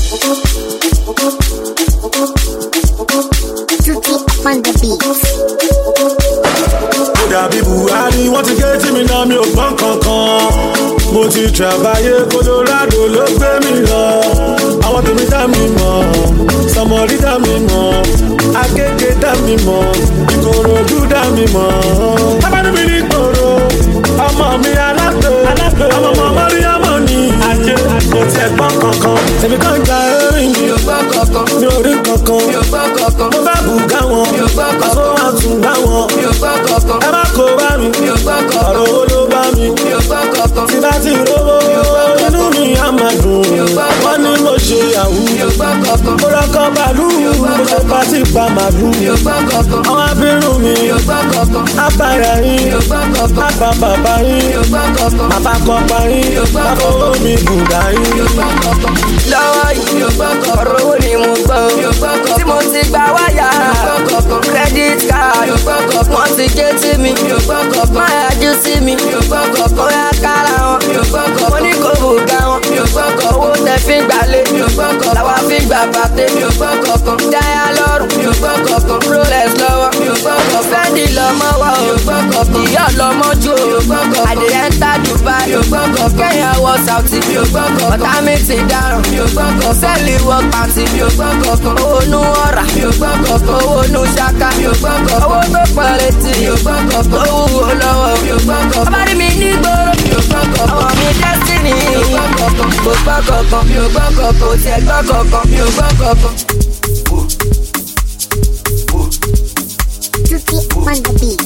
On the beat. Ó dàbí Buhari, wọ́n ti gé tí mi náà mi ò gbọ́n kankan. Mo ti travayé Colorado ló gbé mi lọ. Àwọn tèmi dá mi mọ̀, Sọmọrí dá mi mọ̀, Agége dá mi mọ̀, Ìkòròdú dá mi mọ̀. Tábàdí mi ní ìgboro, ọmọ mi alágbè, ọmọ ọmọ Mọ́ríyámọ̀ ni ajé, kò tiẹ̀ gbọ́n kankan. Èmi kàn ń ja erin mi, mi ò rí kankan. Mo bá bùgá wọn, àṣọ àtúndá wọn. Ẹ má kó bá mi, ọ̀rọ̀ owó ló bá mi. Tí bá ti rówó, inú mi á máa dùn. Wọ́n ní mo ṣe àwù, mo rọ́kọ̀ bàálù, mo ṣe pàtí pa màlúù. Àwọn abirùn mi, àbáyà yín, àbá bàbá yín, bàbá kọ̀ọ̀pá yín, bàbá owó mi bùdá yín. Lọ́wọ́ yìí, ọ̀rọ̀ owó ni mo gbọ́. Tí mo ti gba wáyà, credit card, wọ́n ti gé tí mi. Máa yájú sí mi, ó yá kára wọn. Mo ní kò bùgá wọn. Owó tẹ fi gbalẹ̀, làwa fi gbà bàtẹ́. Dáyà lọ́rùn, Rolex lọ́wọ́. Fendi lọ́mọ wá o, ìyá lọ́mọ jù o. Àdìyẹ ń ta Dubai, Kenya wọ Saudi. Ọ̀tá mi ti dáràn, sẹ́ẹ̀lì wọ pàǹtí. Owó nú ọ̀rà, owó nú ṣáká. Owó tó pọ̀ létí, tó wúwo lọ́wọ́. Ọba rí mi ní gbòòrò, ọmọ mi destiny. Kò gbọ́ kankan, kò tiẹ̀ gbọ́ kankan. Tutti on the beat.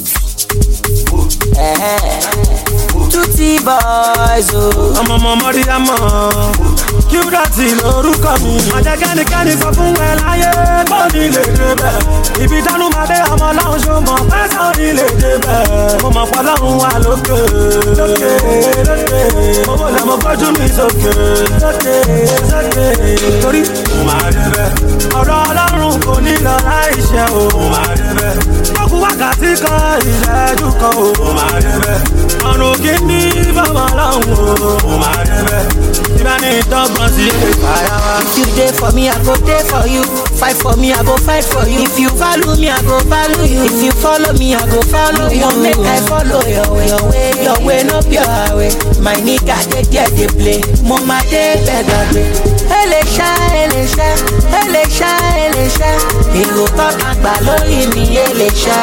Tutti boys o. Ọmọ ọmọ Mọ́ríyámọ̀, Qdotty lórúkọ mi. Àjẹ́ kẹ́nikẹ́ni sọ fún ẹ láyé, kó ní lè débẹ̀. Ibi tánú máa dé ọmọ ọlọ́run ṣó mọ̀, pẹ́sàn ní lè débẹ̀. Mo mọ̀ pọ̀ lọ́run wà lókè, lókè. Mo bọ̀ lẹ́ mo gbójú mi sókè, lókè. Torí mo máa débẹ̀. Ọ̀rọ̀ ọlọ́run kò ní lọ láìṣẹ́ o. Mo máa débẹ̀. Ó kù wákàtí kan, ìṣẹ́jú kan o. Mo máa débẹ̀. Ọ̀run kì í ní bàbá ọlọ́run o. Mo máa débẹ̀. Ìbá ní ìtọ́gbọ̀n sí èdè fàyà wa. If you day for me, I go day for you. Fight for me, I go fight for you. If you value me, I go value you. If you follow me, I go follow you. Make I follow your way, no your way. My nigga, they play. Mama, they better play. Elisha. Èrò kan àgbà lórí mi, Elisha.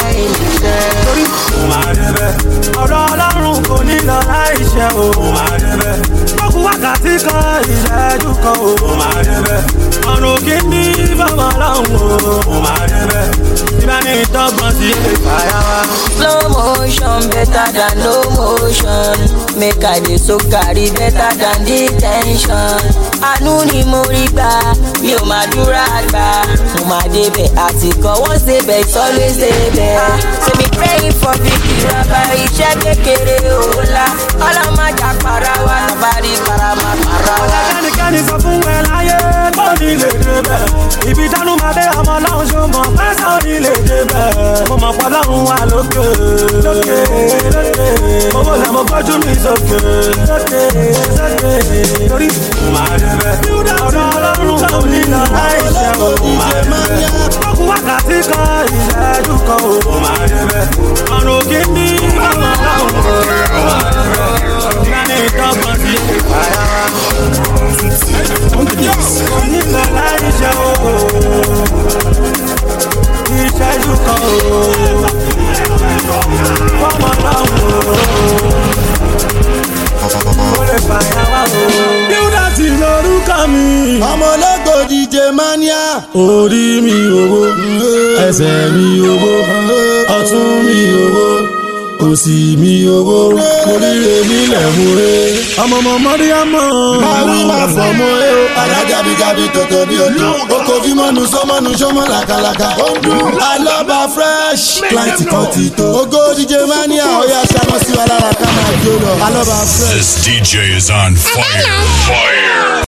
Ọ̀rọ̀ Ọlọ́run kò ní lọ láìṣẹ́ o. Gbogbo wákàtí kan ìṣẹ́jú kan o. Ọ̀run kì í ní bàbá Ọlọ́run o. Ibẹ̀ ni ìtọ́gbọ̀n sí ìfàyà wa. Slow motion better than no motion. Make I dey so carry better than detention. Àánú ni mo rí gbà, mi ò máa dúrà gbà. Mo máa débẹ̀ àsìkò wọ́n débẹ̀ it's always débẹ̀. So me praying for victory, bàbá iṣẹ́ kékeré òòlà. Ọlọ́mọjà para wa, nobody para ma para wa. Kẹ́nikẹ́ni sọ fún ẹ láyé kó ní lè débẹ̀. Ibi dánú máa dé ọmọ ọlọ́run ṣó mọ̀ pẹ́sẹ̀ ò ní lè débẹ̀. Mo mọ̀ pọ̀ lọ́run wà lókè. Mo bọ̀ lẹ́ mo gbójú mi sókè. Torí máa débẹ̀. Ọ̀rọ̀ Ọlọ́run kò ní lọ láìṣẹ́ o. Gbogbo wákàtí kan ìṣẹ́jú kan o. Ọ̀run kì í ní bàbá Ọlọ́run. Ìyáni ìtọ́gbọ̀n sí ìpàyà wa. Kò ní lọ láìṣẹ́ o. Ìṣẹ́jú kan o. Fọ́mọ Ọlọ́run o. Mo lè fàyà wá o. Bíúdà ti lórúkọ mi. Ọmọ ológo DJ Mania. Orí mi owó, ẹsẹ̀ mi owó, ọ̀tún mi owó, òsì mi owó, oríire nílẹ̀ mú e. Ọmọ Mọ́ríámọ̀. Máa wí máa fọ̀ mọ́ ẹ o. Alájàbíjàbí tòtò bí odò. Oko fi mọ́nu sọ́mọ́nu sọ́mọ́ làkàlàkà. Ó ń dún. Alọ́ba fresh. Client kan ti tó. Ògo DJ Mania ó yá ṣáná sí wa lára ká máa jó lọ. Alọ́ba fresh. This DJ is on fire. Fire.